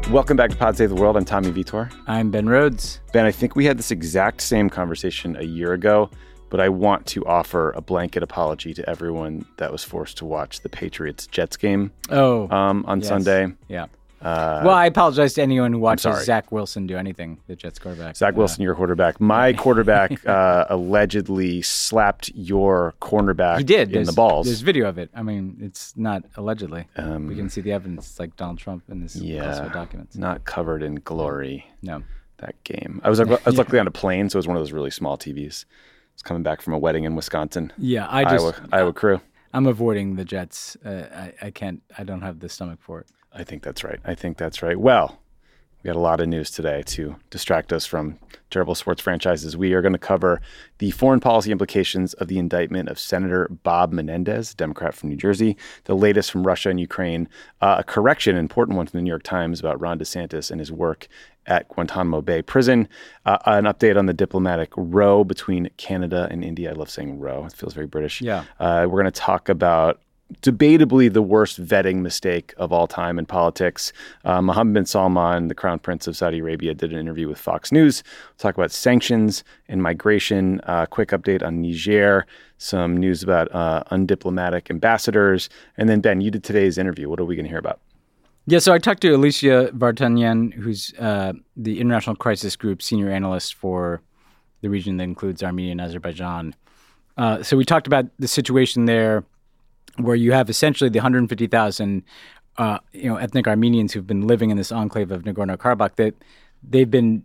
Welcome back to Pod Save the World. I'm Tommy Vitor. I'm Ben Rhodes. Ben, I think we had this exact same conversation a year ago, but I want to offer a blanket apology to everyone that was forced to watch the Patriots-Jets game on Sunday. Yeah. Well, I apologize to anyone who watches Zach Wilson do anything, the Jets quarterback. Zach Wilson, your quarterback. My quarterback allegedly slapped your cornerback in the balls. There's video of it. I mean, it's not allegedly. We can see the evidence. It's like Donald Trump in this classified documents. Not covered in glory. No. That game. I was luckily on a plane, so it was one of those really small TVs. I was coming back from a wedding in Wisconsin. Yeah, Iowa crew. I'm avoiding the Jets. I can't. I don't have the stomach for it. I think that's right. Well, we got a lot of news today to distract us from terrible sports franchises. We are going to cover the foreign policy implications of the indictment of Senator Bob Menendez, a Democrat from New Jersey, the latest from Russia and Ukraine, a correction, an important one from the New York Times about Ron DeSantis and his work at Guantanamo Bay Prison, an update on the diplomatic row between Canada and India. I love saying row. It feels very British. Yeah. We're going to talk about debatably the worst vetting mistake of all time in politics. Mohammed bin Salman, the Crown Prince of Saudi Arabia, did an interview with Fox News. We'll talk about sanctions and migration, quick update on Niger, some news about undiplomatic ambassadors. And then, Ben, you did today's interview. What are we going to hear about? Yeah, so I talked to Alicia Vartanian, who's the International Crisis Group senior analyst for the region that includes Armenia and Azerbaijan. So we talked about the situation there, where you have essentially the 150,000 ethnic Armenians who've been living in this enclave of Nagorno-Karabakh, that they've been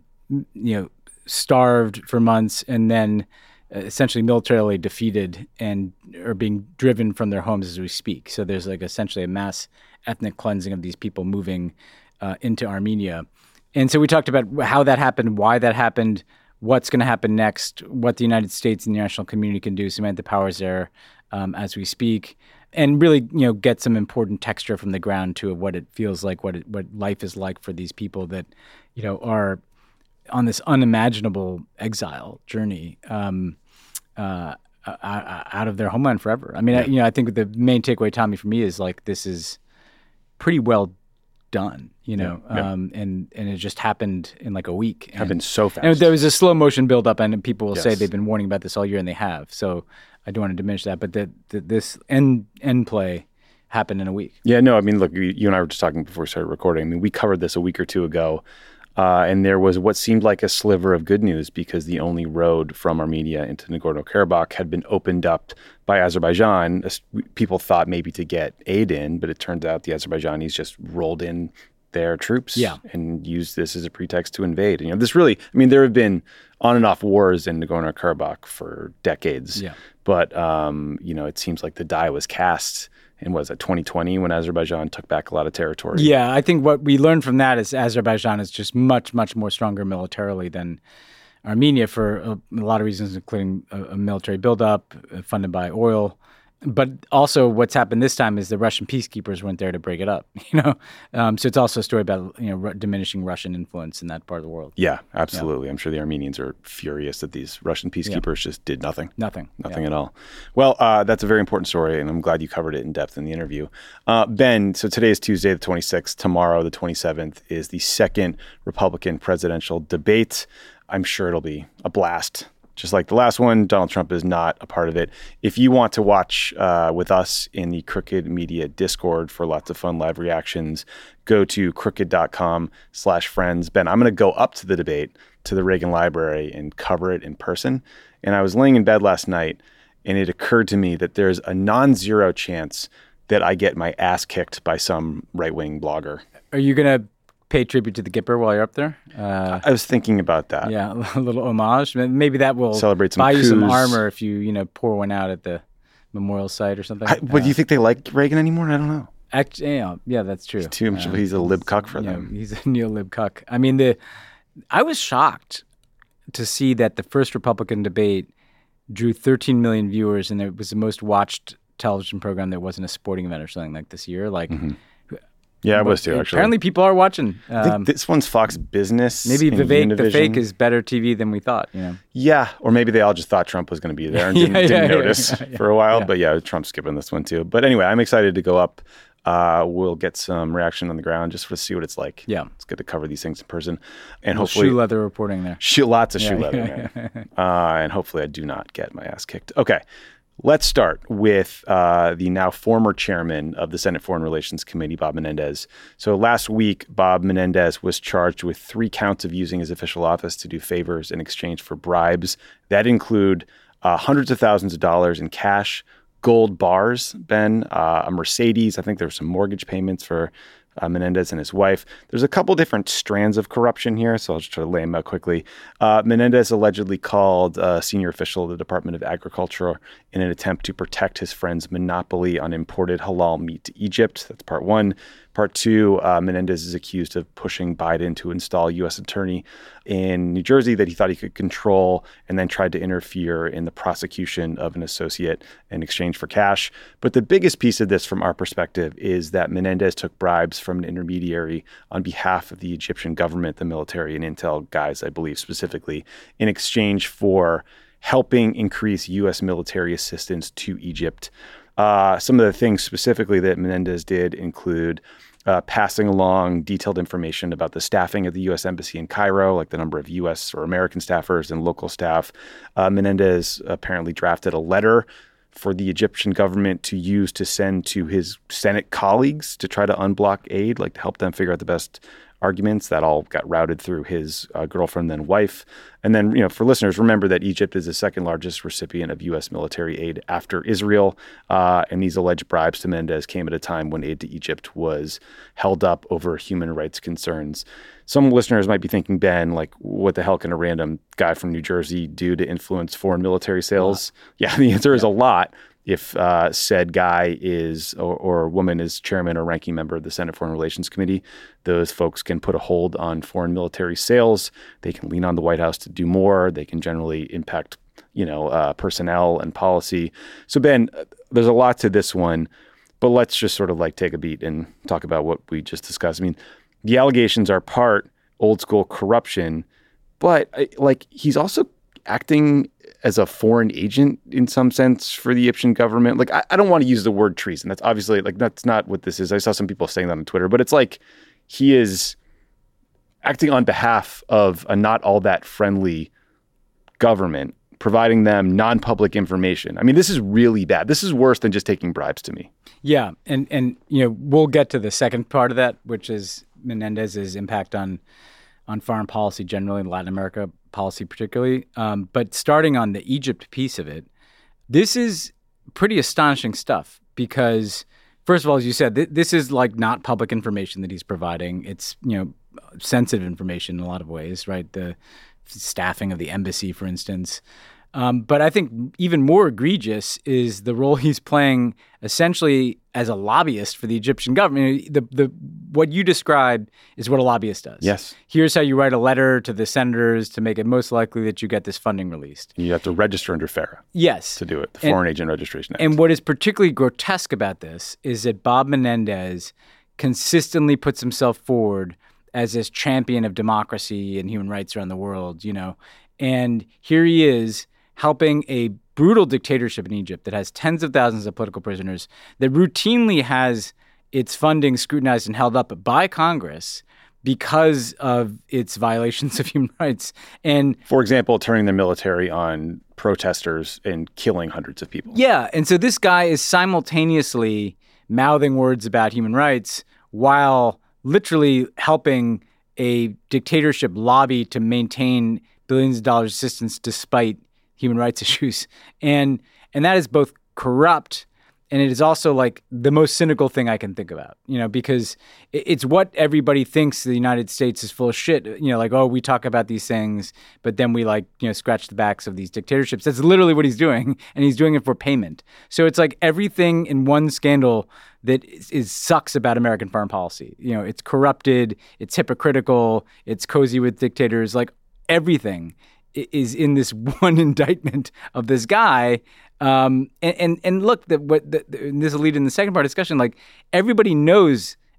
starved for months and then essentially militarily defeated and are being driven from their homes as we speak. So there's like essentially a mass ethnic cleansing of these people moving into Armenia. And so we talked about how that happened, why that happened, what's going to happen next, what the United States and the international community can do, cement the powers there as we speak, and really, get some important texture from the ground to what it feels like, what life is like for these people that, are on this unimaginable exile journey out of their homeland forever. I mean, I think the main takeaway, Tommy, for me is like this is pretty well done, and it just happened in like a week. Happened so fast. And there was a slow motion buildup, and people will say they've been warning about this all year, and they have. So I don't want to diminish that, but this end play happened in a week. Yeah, no, I mean, look, you and I were just talking before we started recording. I mean, we covered this a week or two ago, and there was what seemed like a sliver of good news because the only road from Armenia into Nagorno-Karabakh had been opened up by Azerbaijan. People thought maybe to get aid in, but it turns out the Azerbaijanis just rolled in their troops and used this as a pretext to invade. And, this really, I mean, there have been on and off wars in Nagorno-Karabakh for decades. Yeah. But, it seems like the die was cast in, 2020 when Azerbaijan took back a lot of territory? Yeah, I think what we learned from that is Azerbaijan is just much, much more stronger militarily than Armenia for a lot of reasons, including a military buildup funded by oil. But also what's happened this time is the Russian peacekeepers weren't there to break it up, So it's also a story about, diminishing Russian influence in that part of the world. Yeah, absolutely. Yeah. I'm sure the Armenians are furious that these Russian peacekeepers just did nothing. Nothing at all. Well, that's a very important story, and I'm glad you covered it in depth in the interview. Ben, so today is Tuesday, the 26th. Tomorrow, the 27th, is the second Republican presidential debate. I'm sure it'll be a blast. Just like the last one, Donald Trump is not a part of it. If you want to watch with us in the Crooked Media Discord for lots of fun live reactions, go to crooked.com/friends. Ben, I'm going to go up to the debate to the Reagan Library and cover it in person. And I was laying in bed last night, and it occurred to me that there's a non-zero chance that I get my ass kicked by some right-wing blogger. Are you going to pay tribute to the Gipper while you're up there? I was thinking about that. Yeah, a little homage. Maybe that will celebrate some buy coups. You some armor if you pour one out at the memorial site or something. But do you think they like Reagan anymore? I don't know. Actually, yeah, that's true. He's too much. He's a lib cuck for them. He's a neo-lib cuck. I mean, I was shocked to see that the first Republican debate drew 13 million viewers, and it was the most watched television program that wasn't a sporting event or something like this year. Like. Mm-hmm. Yeah, I was too, actually. Apparently people are watching. I think this one's Fox Business. Maybe Vivek the Fake is better TV than we thought. Yeah, or maybe they all just thought Trump was going to be there and didn't notice for a while. Yeah. But yeah, Trump's skipping this one too. But anyway, I'm excited to go up we'll get some reaction on the ground just to see what it's like. Yeah. It's good to cover these things in person. And hopefully shoe leather reporting there. Lots of shoe leather there. And hopefully I do not get my ass kicked. Okay. Let's start with the now former chairman of the Senate Foreign Relations Committee, Bob Menendez. So last week, Bob Menendez was charged with 3 counts of using his official office to do favors in exchange for bribes. That include hundreds of thousands of dollars in cash, gold bars, Ben, a Mercedes. I think there were some mortgage payments for Menendez and his wife. There's a couple different strands of corruption here, so I'll just try to lay them out quickly. Menendez allegedly called a senior official of the Department of Agriculture in an attempt to protect his friend's monopoly on imported halal meat to Egypt. That's part one. Part two, Menendez is accused of pushing Biden to install a U.S. attorney in New Jersey that he thought he could control and then tried to interfere in the prosecution of an associate in exchange for cash. But the biggest piece of this from our perspective is that Menendez took bribes from an intermediary on behalf of the Egyptian government, the military and intel guys, I believe specifically, in exchange for helping increase U.S. military assistance to Egypt. Some of the things specifically that Menendez did include passing along detailed information about the staffing of the U.S. Embassy in Cairo, like the number of U.S. or American staffers and local staff. Menendez apparently drafted a letter for the Egyptian government to use to send to his Senate colleagues to try to unblock aid, like to help them figure out the best arguments. That all got routed through his girlfriend, then wife. And then, for listeners, remember that Egypt is the second largest recipient of U.S. military aid after Israel. And these alleged bribes to Menendez came at a time when aid to Egypt was held up over human rights concerns. Some listeners might be thinking, Ben, like, what the hell can a random guy from New Jersey do to influence foreign military sales? Yeah, the answer is a lot. If said guy is or woman is chairman or ranking member of the Senate Foreign Relations Committee, those folks can put a hold on foreign military sales. They can lean on the White House to do more. They can generally impact, personnel and policy. So, Ben, there's a lot to this one, but let's just sort of like take a beat and talk about what we just discussed. I mean, the allegations are part old school corruption, but he's also acting as a foreign agent in some sense for the Egyptian government. Like, I don't want to use the word treason. That's obviously that's not what this is. I saw some people saying that on Twitter, but it's like he is acting on behalf of a not all that friendly government, providing them non-public information. I mean, this is really bad. This is worse than just taking bribes to me. Yeah. And we'll get to the second part of that, which is Menendez's impact on foreign policy generally, in Latin America policy particularly. But starting on the Egypt piece of it, this is pretty astonishing stuff because, first of all, as you said, this is like not public information that he's providing. It's, sensitive information in a lot of ways, right? The staffing of the embassy, for instance. But I think even more egregious is the role he's playing essentially as a lobbyist for the Egyptian government. What you described is what a lobbyist does. Yes. Here's how you write a letter to the senators to make it most likely that you get this funding released. You have to register under FARA. Yes. To do it, the Foreign Agent Registration Act. And what is particularly grotesque about this is that Bob Menendez consistently puts himself forward as this champion of democracy and human rights around the world, And here he is helping a brutal dictatorship in Egypt that has tens of thousands of political prisoners, that routinely has its funding scrutinized and held up by Congress because of its violations of human rights. And, for example, turning the military on protesters and killing hundreds of people. Yeah. And so this guy is simultaneously mouthing words about human rights while literally helping a dictatorship lobby to maintain billions of dollars assistance despite human rights issues. And that is both corrupt and it is also like the most cynical thing I can think about, because it's what everybody thinks the United States is full of shit. We talk about these things, but then we scratch the backs of these dictatorships. That's literally what he's doing, and he's doing it for payment. So it's like everything in one scandal that is sucks about American foreign policy. It's corrupted, it's hypocritical, it's cozy with dictators, like everything is in this one indictment of this guy. And look, this will lead in the second part of the discussion. Like everybody knows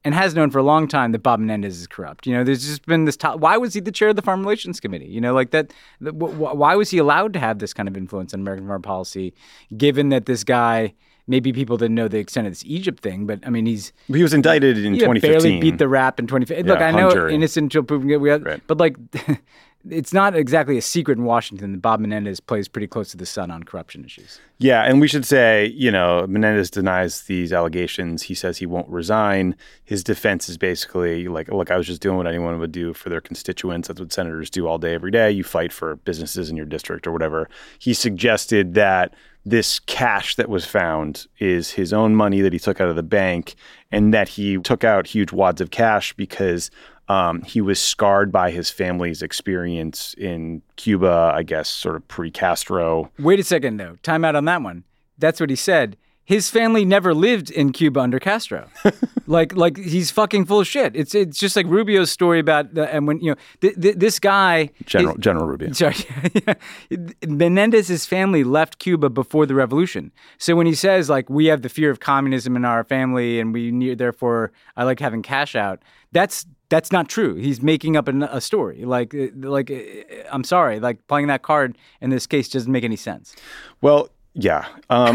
and has known for a long time that Bob Menendez is corrupt. There's just been this why was he the chair of the Foreign Relations Committee? Why was he allowed to have this kind of influence on American foreign policy, given that this guy, maybe people didn't know the extent of this Egypt thing, but I mean, he was indicted in 2015. Barely beat the rap in 2015. Look, I know innocent until proven guilty, right. But like, it's not exactly a secret in Washington that Bob Menendez plays pretty close to the sun on corruption issues. Yeah, and we should say, Menendez denies these allegations. He says he won't resign. His defense is basically like, look, I was just doing what anyone would do for their constituents. That's what senators do all day, every day. You fight for businesses in your district or whatever. He suggested that this cash that was found is his own money that he took out of the bank, and that he took out huge wads of cash because he was scarred by his family's experience in Cuba, I guess, sort of pre-Castro. Wait a second, though. Time out on that one. That's what he said. His family never lived in Cuba under Castro. like he's fucking full of shit. It's just like Rubio's story about and when this guy General Rubio. Sorry, Menendez's family left Cuba before the revolution. So when he says like we have the fear of communism in our family and therefore I like having cash out, that's not true. He's making up a story. Like I'm sorry, like playing that card in this case doesn't make any sense. Well, yeah.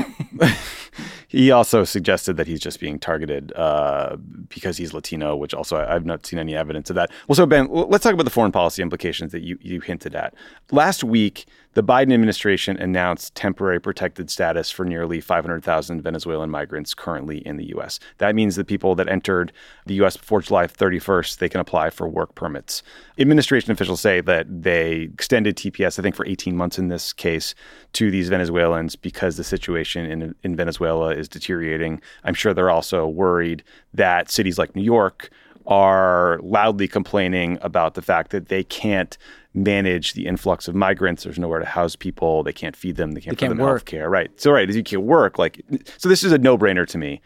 He also suggested that he's just being targeted because he's Latino, which also I've not seen any evidence of that. Well, so Ben, let's talk about the foreign policy implications that you hinted at. Last week, the Biden administration announced temporary protected status for nearly 500,000 Venezuelan migrants currently in the U.S. That means the people that entered the U.S. before July 31st, they can apply for work permits. Administration officials say that they extended TPS, I think for 18 months in this case, to these Venezuelans because the situation in Venezuela is deteriorating. I'm sure they're also worried that cities like New York are loudly complaining about the fact that they can't manage the influx of migrants. There's nowhere to house people. They can't feed them. They can't provide them health care. Right. So, as you can't work, so this is a no-brainer to me.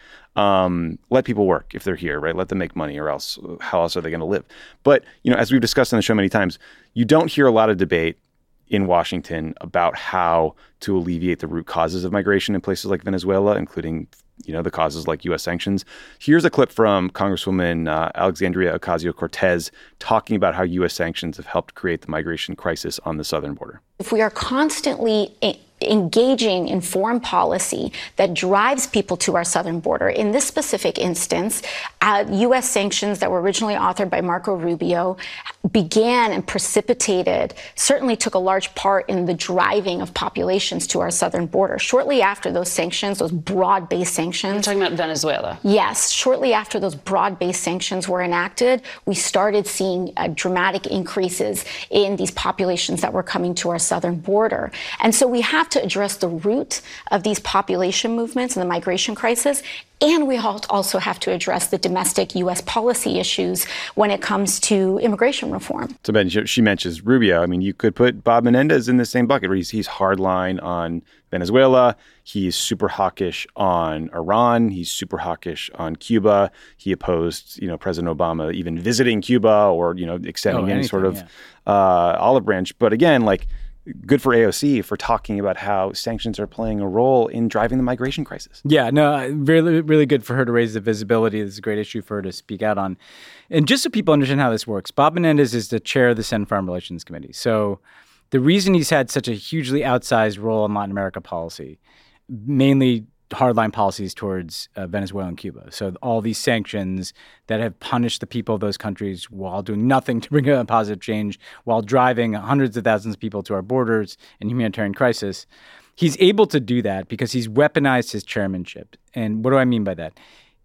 Let people work if they're here, right? Let them make money, or else how else are they going to live? But, as we've discussed on the show many times, you don't hear a lot of debate in Washington about how to alleviate the root causes of migration in places like Venezuela, including, the causes like U.S. sanctions. Here's a clip from Congresswoman Alexandria Ocasio-Cortez talking about how U.S. sanctions have helped create the migration crisis on the southern border. If we are constantly engaging in foreign policy that drives people to our southern border, in this specific instance, U.S. sanctions that were originally authored by Marco Rubio began and certainly took a large part in the driving of populations to our southern border. Shortly after those sanctions, those broad-based sanctions. You're talking about Venezuela? Yes. Shortly after those broad-based sanctions were enacted, we started seeing dramatic increases in these populations that were coming to our southern border. And so we have to address the root of these population movements and the migration crisis. And we also have to address the domestic U.S. policy issues when it comes to immigration reform. So, Ben, she mentions Rubio. I mean, you could put Bob Menendez in the same bucket where he's hardline on Venezuela. He's super hawkish on Iran. He's super hawkish on Cuba. He opposed, President Obama even visiting Cuba or, extending any sort of olive branch. But again, good for AOC for talking about how sanctions are playing a role in driving the migration crisis. Yeah, no, really, really good for her to raise the visibility. This is a great issue for her to speak out on. And just so people understand how this works, Bob Menendez is the chair of the Senate Foreign Relations Committee. So the reason he's had such a hugely outsized role in Latin America policy, mainly hardline policies towards Venezuela and Cuba. So all these sanctions that have punished the people of those countries while doing nothing to bring about positive change, while driving hundreds of thousands of people to our borders in humanitarian crisis. He's able to do that because he's weaponized his chairmanship. And what do I mean by that?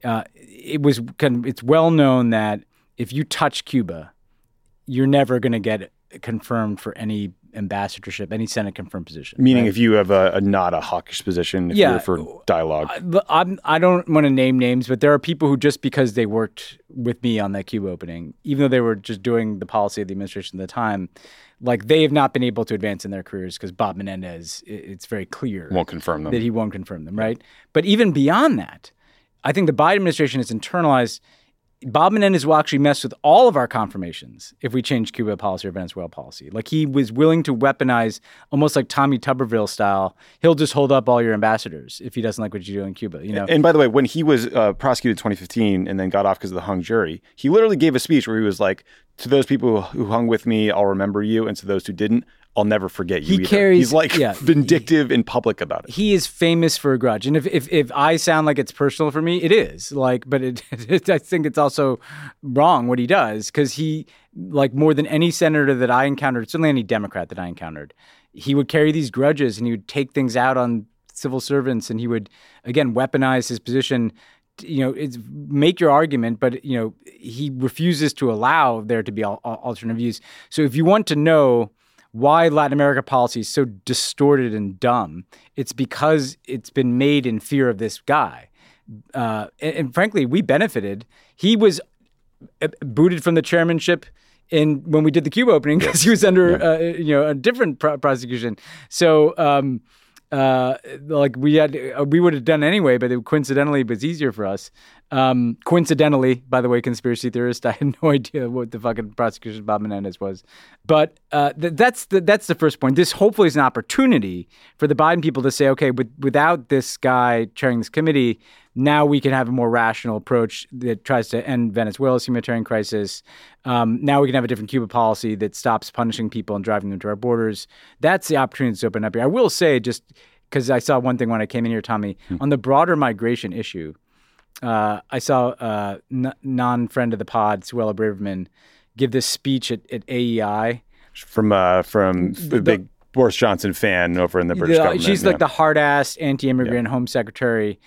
It's well known that if you touch Cuba, you're never going to get confirmed for any ambassadorship, any Senate confirmed position. Meaning, right? If you have a not a hawkish position, if you're for dialogue. I don't want to name names, but there are people who just because they worked with me on that Cuba opening, even though they were just doing the policy of the administration at the time, they have not been able to advance in their careers because Bob Menendez, it's very clear won't confirm them. That he won't confirm them, right? But even beyond that, I think the Biden administration has internalized Bob Menendez will actually mess with all of our confirmations if we change Cuba policy or Venezuela policy. Like, he was willing to weaponize, almost like Tommy Tuberville style. He'll just hold up all your ambassadors if he doesn't like what you do in Cuba. You know. And by the way, when he was prosecuted in 2015 and then got off because of the hung jury, he literally gave a speech where he was like, "To those people who hung with me, I'll remember you, and to those who didn't, I'll never forget you." He's like vindictive in public about it. He is famous for a grudge, and if I sound like it's personal for me, it is. Like, but I think it's also wrong what he does, because he, like more than any senator that I encountered, certainly any Democrat that I encountered, he would carry these grudges and he would take things out on civil servants, and he would again weaponize his position. You know, it's make your argument, but you know he refuses to allow there to be alternate views. So if you want to know why Latin America policy is so distorted and dumb, it's because it's been made in fear of this guy. And frankly, we benefited. He was booted from the chairmanship when we did the Cuba opening because he was under a different prosecution. So like we would have done anyway, but it coincidentally was easier for us. Coincidentally, by the way, conspiracy theorist, I had no idea what the fucking prosecution of Bob Menendez was. But that's the first point. This hopefully is an opportunity for the Biden people to say, okay, without this guy chairing this committee, now we can have a more rational approach that tries to end Venezuela's humanitarian crisis. Now we can have a different Cuba policy that stops punishing people and driving them to our borders. That's the opportunity that's open up here. I will say, just because I saw one thing when I came in here, Tommy, on the broader migration issue, I saw non-friend of the pod, Suella Braverman, give this speech at AEI. From the big Boris Johnson fan over in the British government. She's like the hard-ass anti-immigrant home secretary,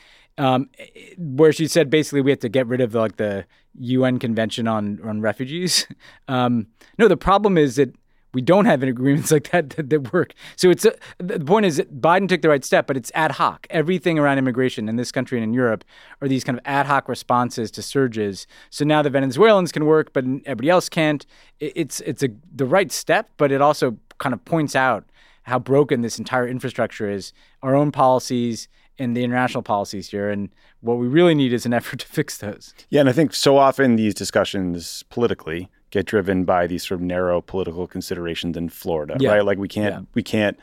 where she said basically we have to get rid of the UN Convention on Refugees. No, the problem is that we don't have agreements like that work. So the point is that Biden took the right step, but it's ad hoc. Everything around immigration in this country and in Europe are these kind of ad hoc responses to surges. So now the Venezuelans can work, but everybody else can't. It's the right step, but it also kind of points out how broken this entire infrastructure is, our own policies and the international policies here. And what we really need is an effort to fix those. Yeah, and I think so often these discussions politically get driven by these sort of narrow political considerations in Florida, right? Like we can't get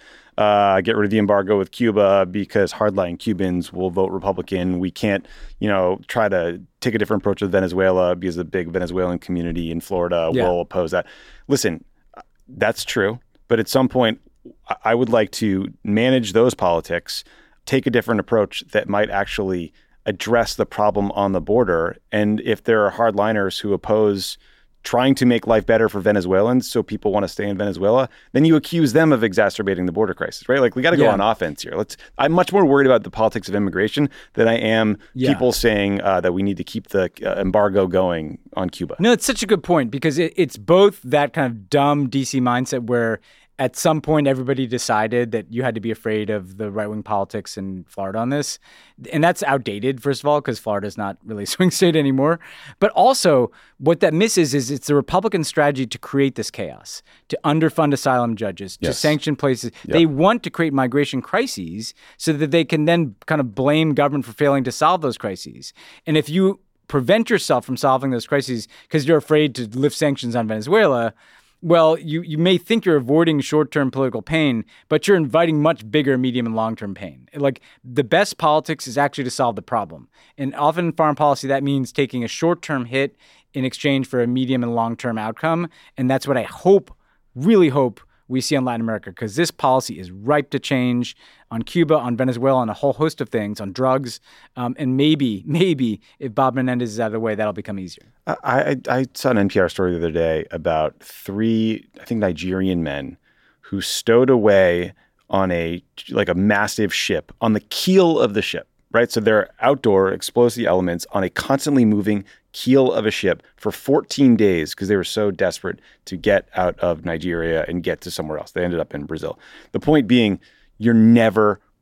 rid of the embargo with Cuba because hardline Cubans will vote Republican. We can't, try to take a different approach with Venezuela because the big Venezuelan community in Florida will oppose that. Listen, that's true. But at some point, I would like to manage those politics, take a different approach that might actually address the problem on the border. And if there are hardliners who oppose trying to make life better for Venezuelans so people want to stay in Venezuela, then you accuse them of exacerbating the border crisis, right? Like, we got to go on offense here. I'm much more worried about the politics of immigration than I am people saying that we need to keep the embargo going on Cuba. No, it's such a good point, because it's both that kind of dumb DC mindset where at some point everybody decided that you had to be afraid of the right-wing politics in Florida on this. And that's outdated, first of all, because Florida's not really a swing state anymore. But also, what that misses is it's the Republican strategy to create this chaos, to underfund asylum judges, to sanction places. Yep. They want to create migration crises so that they can then kind of blame government for failing to solve those crises. And if you prevent yourself from solving those crises because you're afraid to lift sanctions on Venezuela, well, you may think you're avoiding short-term political pain, but you're inviting much bigger medium and long-term pain. Like, the best politics is actually to solve the problem. And often in foreign policy, that means taking a short-term hit in exchange for a medium and long-term outcome. And that's what I really hope we see on Latin America, because this policy is ripe to change on Cuba, on Venezuela, on a whole host of things, on drugs. And maybe if Bob Menendez is out of the way, that'll become easier. I saw an NPR story the other day about 3, I think, Nigerian men who stowed away on a massive ship, on the keel of the ship, right? So they're outdoor explosive elements on a constantly moving keel of a ship for 14 days because they were so desperate to get out of Nigeria and get to somewhere else. They ended up in Brazil. The point being, you're never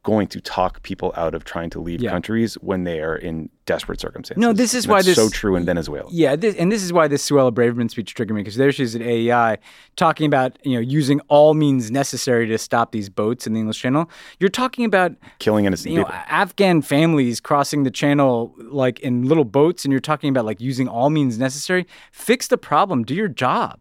going to talk people out of trying to leave countries when they are in desperate circumstances. No, this is why this so true in Venezuela. Yeah, this is why this Suella Braverman speech triggered me, because there she's at AEI talking about using all means necessary to stop these boats in the English Channel. You're talking about killing innocent people. Afghan families crossing the channel like in little boats, and you're talking about like using all means necessary. Fix the problem. Do your job.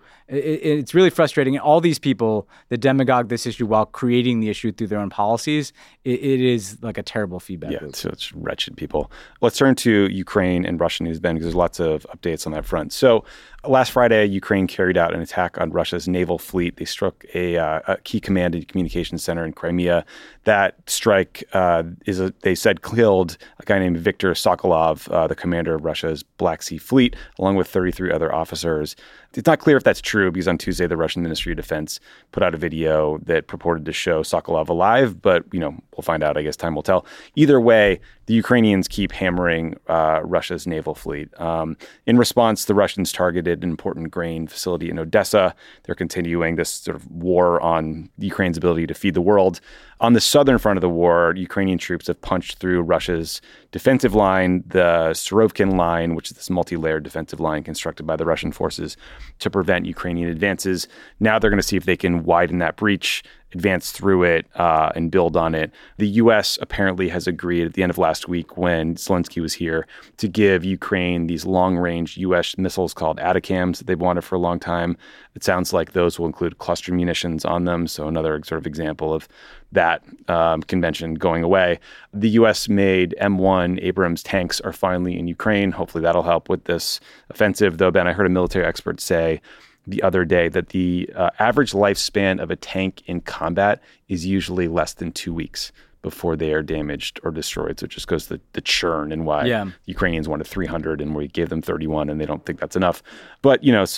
It's really frustrating. All these people that demagogue this issue while creating the issue through their own policies, it is like a terrible feedback loop. Yeah, so it's wretched people. Let's turn to Ukraine and Russian news, Ben, because there's lots of updates on that front. So last Friday, Ukraine carried out an attack on Russia's naval fleet. They struck a key command and communications center in Crimea. That strike they said killed a guy named Viktor Sokolov, the commander of Russia's Black Sea Fleet, along with 33 other officers. It's not clear if that's true, because on Tuesday, the Russian Ministry of Defense put out a video that purported to show Sokolov alive, but, we'll find out. I guess time will tell. Either way, the Ukrainians keep hammering Russia's naval fleet. In response, the Russians targeted an important grain facility in Odessa. They're continuing this sort of war on Ukraine's ability to feed the world. On the southern front of the war, Ukrainian troops have punched through Russia's defensive line, the Surovikin line, which is this multi-layered defensive line constructed by the Russian forces to prevent Ukrainian advances. Now they're going to see if they can widen that breach, advance through it, and build on it. The U.S. apparently has agreed at the end of last week, when Zelensky was here, to give Ukraine these long-range U.S. missiles called ATACMS that they've wanted for a long time. It sounds like those will include cluster munitions on them, so another sort of example of that convention going away. The U.S.-made M1 Abrams tanks are finally in Ukraine. Hopefully that'll help with this offensive. Though, Ben, I heard a military expert say the other day that the average lifespan of a tank in combat is usually less than 2 weeks before they are damaged or destroyed. So it just goes to the churn and why the Ukrainians wanted 300 and we gave them 31 and they don't think that's enough. But,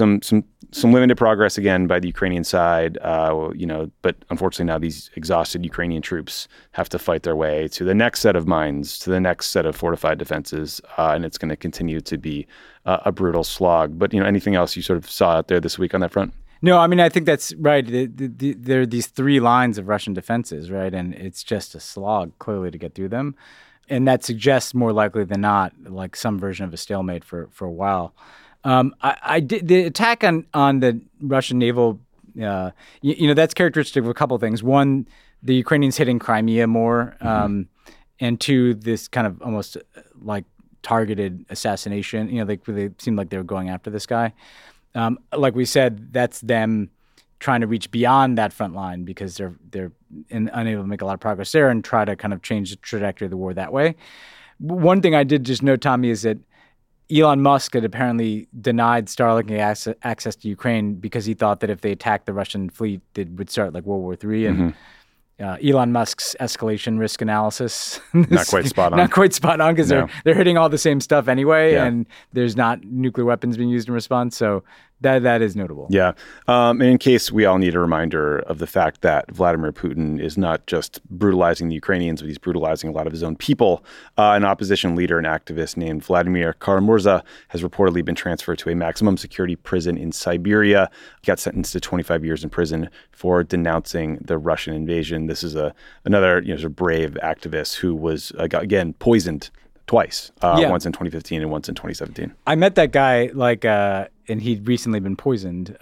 some limited progress again by the Ukrainian side, but unfortunately now these exhausted Ukrainian troops have to fight their way to the next set of mines, to the next set of fortified defenses, and it's going to continue to be a brutal slog. But, anything else you sort of saw out there this week on that front? No, I mean, I think that's right. There are these three lines of Russian defenses, right? And it's just a slog, clearly, to get through them. And that suggests more likely than not, like some version of a stalemate for a while. The attack on the Russian naval, that's characteristic of a couple of things. One, the Ukrainians hitting Crimea more. And two, this kind of almost like targeted assassination. They seemed like they were going after this guy. Like we said, that's them trying to reach beyond that front line because they're unable to make a lot of progress there and try to kind of change the trajectory of the war that way. One thing I did just note, Tommy, is that Elon Musk had apparently denied Starlink access to Ukraine because he thought that if they attacked the Russian fleet, it would start like World War III. And Elon Musk's escalation risk analysis not quite spot on because they're hitting all the same stuff anyway, and there's not nuclear weapons being used in response. So that is notable. Yeah. And in case we all need a reminder of the fact that Vladimir Putin is not just brutalizing the Ukrainians, but he's brutalizing a lot of his own people. An opposition leader and activist named Vladimir Kara-Murza has reportedly been transferred to a maximum security prison in Siberia. He got sentenced to 25 years in prison for denouncing the Russian invasion. This is another sort of brave activist who was, again, poisoned twice, once in 2015 and once in 2017. I met that guy, and he'd recently been poisoned.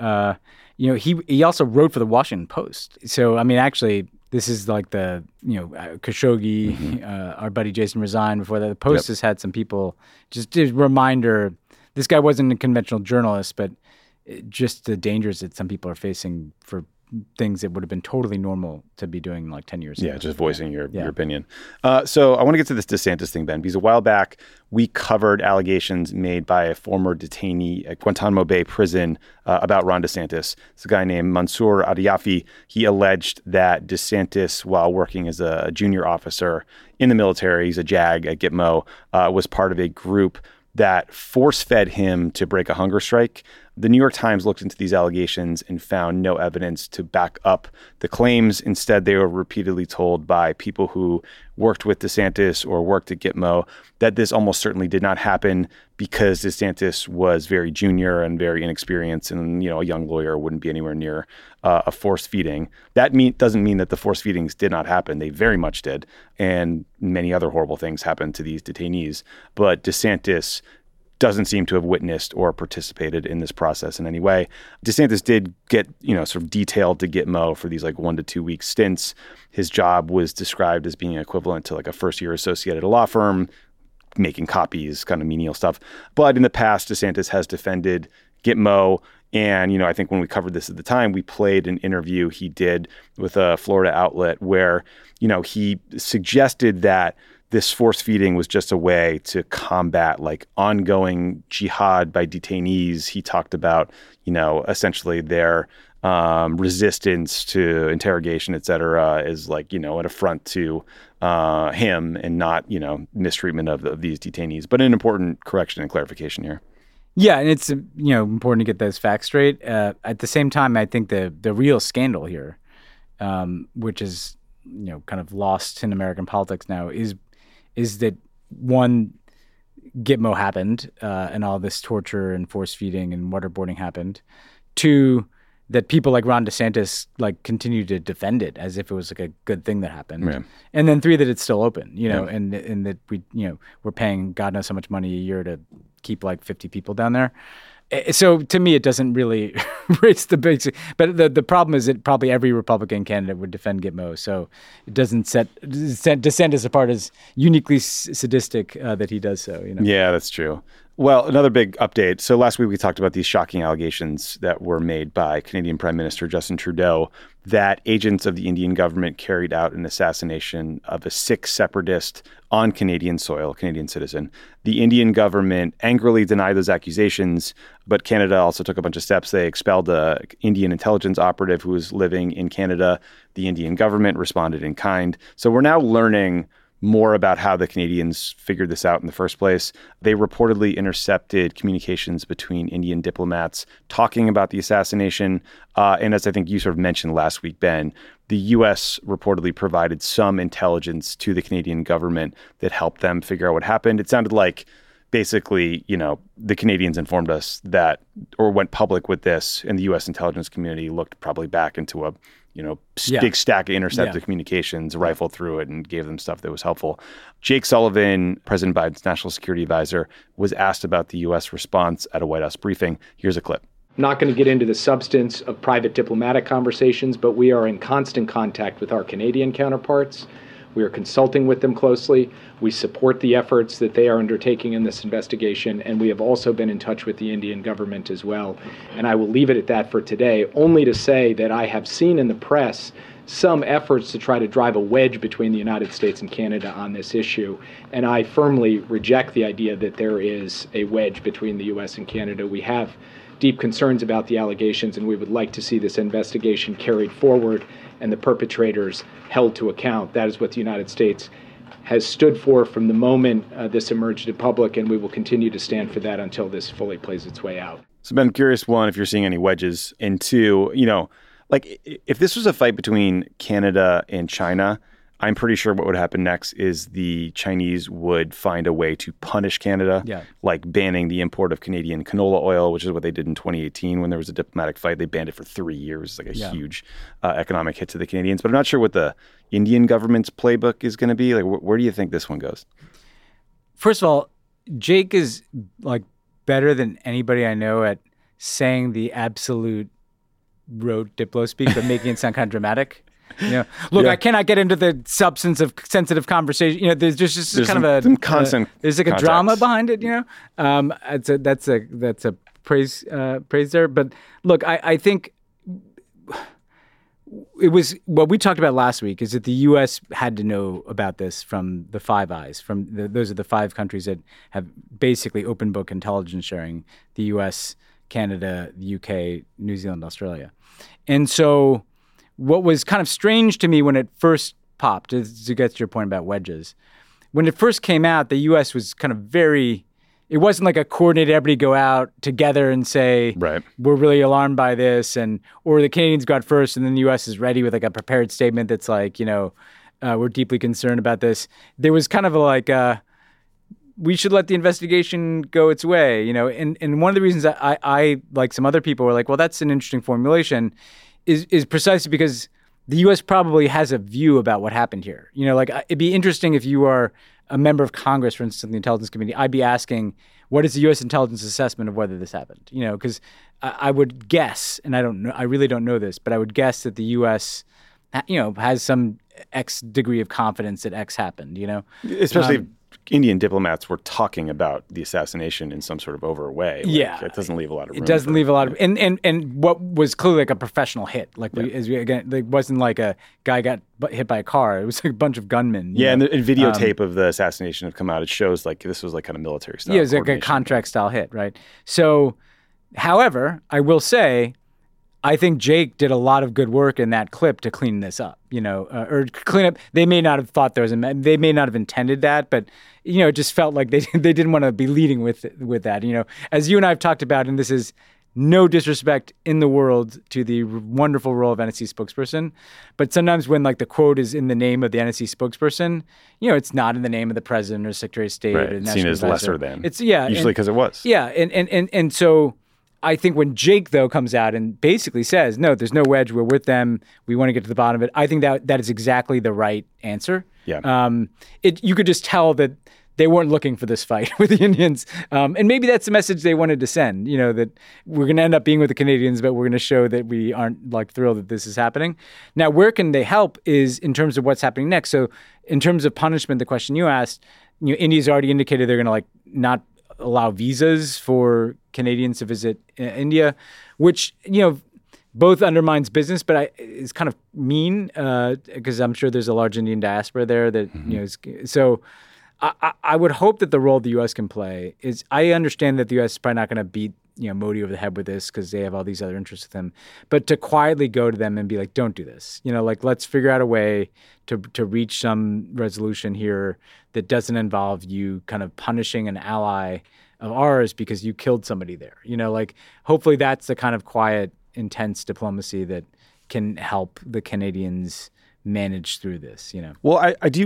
He also wrote for the Washington Post. So, I mean, actually, this is like the, Khashoggi, our buddy Jason Rezaian before that. The Post has had some people, just a reminder, this guy wasn't a conventional journalist, but just the dangers that some people are facing for things that would have been totally normal to be doing like 10 years ago. Yeah, just voicing your opinion. So I want to get to this DeSantis thing, Ben, because a while back we covered allegations made by a former detainee at Guantanamo Bay prison about Ron DeSantis. It's a guy named Mansour Adyafi. He alleged that DeSantis, while working as a junior officer in the military, he's a JAG at Gitmo, was part of a group that force-fed him to break a hunger strike The New York Times looked into these allegations and found no evidence to back up the claims. Instead, they were repeatedly told by people who worked with DeSantis or worked at Gitmo that this almost certainly did not happen because DeSantis was very junior and very inexperienced, and a young lawyer wouldn't be anywhere near a force feeding. That doesn't mean that the force feedings did not happen. They very much did, and many other horrible things happened to these detainees. But DeSantis doesn't seem to have witnessed or participated in this process in any way. DeSantis did get, sort of detailed to Gitmo for these 1 to 2 week stints. His job was described as being equivalent to a first-year associate at a law firm, making copies, kind of menial stuff. But in the past, DeSantis has defended Gitmo. And, I think when we covered this at the time, we played an interview he did with a Florida outlet where, he suggested that this force feeding was just a way to combat ongoing jihad by detainees. He talked about, essentially their resistance to interrogation, et cetera, is an affront to him and not, mistreatment of these detainees. But an important correction and clarification here. Yeah, and it's important to get those facts straight. At the same time, I think the real scandal here, which is kind of lost in American politics now, is that one, Gitmo happened, and all this torture and force feeding and waterboarding happened. Two, that people like Ron DeSantis continue to defend it as if it was a good thing that happened. Right. And then three, that it's still open, and that we're paying God knows how much money a year to keep 50 people down there. So to me, it doesn't really raise the basic. But the problem is that probably every Republican candidate would defend Gitmo. So it doesn't set DeSantis apart as uniquely sadistic that he does so. Yeah, that's true. Well, another big update. So last week we talked about these shocking allegations that were made by Canadian Prime Minister Justin Trudeau that agents of the Indian government carried out an assassination of a Sikh separatist on Canadian soil, a Canadian citizen. The Indian government angrily denied those accusations, but Canada also took a bunch of steps. They expelled an Indian intelligence operative who was living in Canada. The Indian government responded in kind. So we're now learning more about how the Canadians figured this out in the first place. They reportedly intercepted communications between Indian diplomats talking about the assassination. And as I think you sort of mentioned last week, Ben, the U.S. reportedly provided some intelligence to the Canadian government that helped them figure out what happened. It sounded like basically, the Canadians informed us that, or went public with this, and the U.S. intelligence community looked probably back into a big stack of intercepted communications, rifled through it, and gave them stuff that was helpful. Jake Sullivan, President Biden's national security advisor, was asked about the U.S. response at a White House briefing. Here's a clip. I'm not going to get into the substance of private diplomatic conversations, but we are in constant contact with our Canadian counterparts. We are consulting with them closely. We support the efforts that they are undertaking in this investigation, and we have also been in touch with the Indian government as well. And I will leave it at that for today, only to say that I have seen in the press some efforts to try to drive a wedge between the United States and Canada on this issue. And I firmly reject the idea that there is a wedge between the U.S. and Canada. We have deep concerns about the allegations, and we would like to see this investigation carried forward and the perpetrators held to account. That is what the United States has stood for from the moment this emerged in public, and we will continue to stand for that until this fully plays its way out. So Ben, I'm curious, one, if you're seeing any wedges, and two, if this was a fight between Canada and China, I'm pretty sure what would happen next is the Chinese would find a way to punish Canada, like banning the import of Canadian canola oil, which is what they did in 2018 when there was a diplomatic fight. They banned it for 3 years, a huge economic hit to the Canadians. But I'm not sure what the Indian government's playbook is going to be. Where do you think this one goes? First of all, Jake is better than anybody I know at saying the absolute rote diplo speak, but making it sound kind of dramatic. I cannot get into the substance of sensitive conversation. There's just kind of some constant. There's a drama behind it. That's a praise there. But look, I think it was what we talked about last week is that the U.S. had to know about this from the Five Eyes. Those are the 5 countries that have basically open book intelligence sharing: the U.S., Canada, the U.K., New Zealand, Australia, and so. What was kind of strange to me when it first popped, to get to your point about wedges, when it first came out, the U.S. was kind of it wasn't like a coordinated everybody go out together and say, right, we're really alarmed by this, or the Canadians got first and then the U.S. is ready with like a prepared statement that's like, we're deeply concerned about this. There was kind of we should let the investigation go its way, and one of the reasons that I like some other people were like, well, that's an interesting formulation is precisely because the U.S. probably has a view about what happened here. It'd be interesting if you are a member of Congress, for instance, in the Intelligence Committee, I'd be asking, what is the U.S. intelligence assessment of whether this happened? Because I would guess, and I don't know, I really don't know this, but I would guess that the U.S., has some X degree of confidence that X happened, Especially if Indian diplomats were talking about the assassination in some sort of overt way. It doesn't leave a lot of room. It doesn't leave a lot of, and what was clearly like a professional hit. It wasn't like a guy got hit by a car. It was like a bunch of gunmen. And the videotape of the assassination have come out. It shows like this was like kind of military style. Yeah, it was like a contract style hit, right? So, however, I will say, I think Jake did a lot of good work in that clip to clean this up, or clean up. They may not have thought they may not have intended that, but, it just felt like they didn't want to be leading with that. As you and I have talked about, and this is no disrespect in the world to the wonderful role of NSC spokesperson, but sometimes when like the quote is in the name of the NSC spokesperson, it's not in the name of the president or Secretary of State. Right. Or It's seen as lesser than. It's usually because it was. Yeah, and so. I think when Jake, though, comes out and basically says, no, there's no wedge, we're with them, we want to get to the bottom of it, I think that is exactly the right answer. Yeah. You could just tell that they weren't looking for this fight with the Indians. And maybe that's the message they wanted to send, that we're going to end up being with the Canadians, but we're going to show that we aren't like thrilled that this is happening. Now, where can they help is in terms of what's happening next. So in terms of punishment, the question you asked, India's already indicated they're going to like not allow visas for Canadians to visit India, which, both undermines business, but is kind of mean because I'm sure there's a large Indian diaspora there that, so I would hope that the role the U.S. can play is, I understand that the U.S. is probably not going to beat Modi over the head with this because they have all these other interests with him, but to quietly go to them and be like, don't do this, let's figure out a way to reach some resolution here that doesn't involve you kind of punishing an ally of ours because you killed somebody there. Hopefully that's the kind of quiet, intense diplomacy that can help the Canadians manage through this, Well,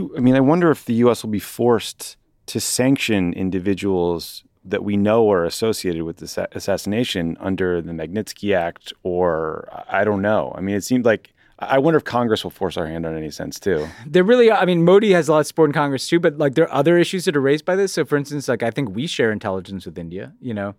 I wonder if the U.S. will be forced to sanction individuals that we know are associated with this assassination under the Magnitsky Act, or I don't know. It seemed like, I wonder if Congress will force our hand on any sense too. There really, Modi has a lot of support in Congress too, but like there are other issues that are raised by this. So for instance, like I think we share intelligence with India,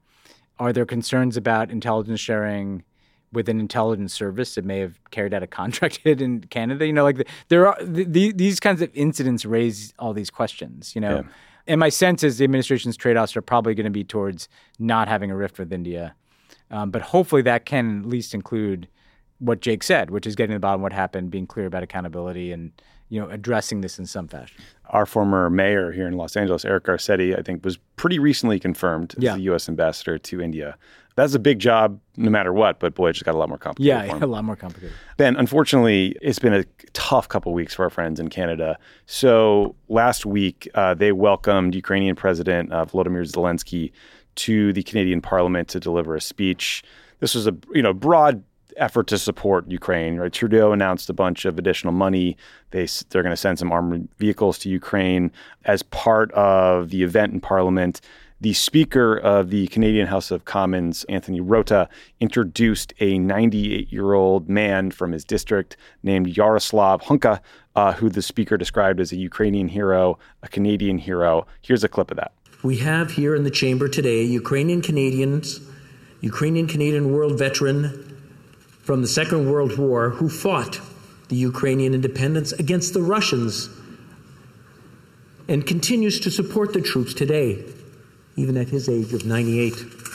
Are there concerns about intelligence sharing with an intelligence service that may have carried out a contract hit in Canada? There are these kinds of incidents raise all these questions, Yeah. And my sense is the administration's trade-offs are probably going to be towards not having a rift with India. But hopefully that can at least include what Jake said, which is getting to the bottom of what happened, being clear about accountability and, addressing this in some fashion. Our former mayor here in Los Angeles, Eric Garcetti, I think was pretty recently confirmed as the U.S. ambassador to India. That's a big job no matter what, but boy, it just got a lot more complicated. Yeah, a lot more complicated. Ben, unfortunately, it's been a tough couple of weeks for our friends in Canada. So last week, they welcomed Ukrainian President Volodymyr Zelensky to the Canadian Parliament to deliver a speech. This was a broad effort to support Ukraine. Right? Trudeau announced a bunch of additional money. They're going to send some armored vehicles to Ukraine as part of the event in Parliament. The Speaker of the Canadian House of Commons, Anthony Rota, introduced a 98-year-old man from his district named Yaroslav Hunka, who the Speaker described as a Ukrainian hero, a Canadian hero. Here's a clip of that. We have here in the chamber today Ukrainian Canadian world veteran from the Second World War who fought the Ukrainian independence against the Russians and continues to support the troops today, even at his age of 98.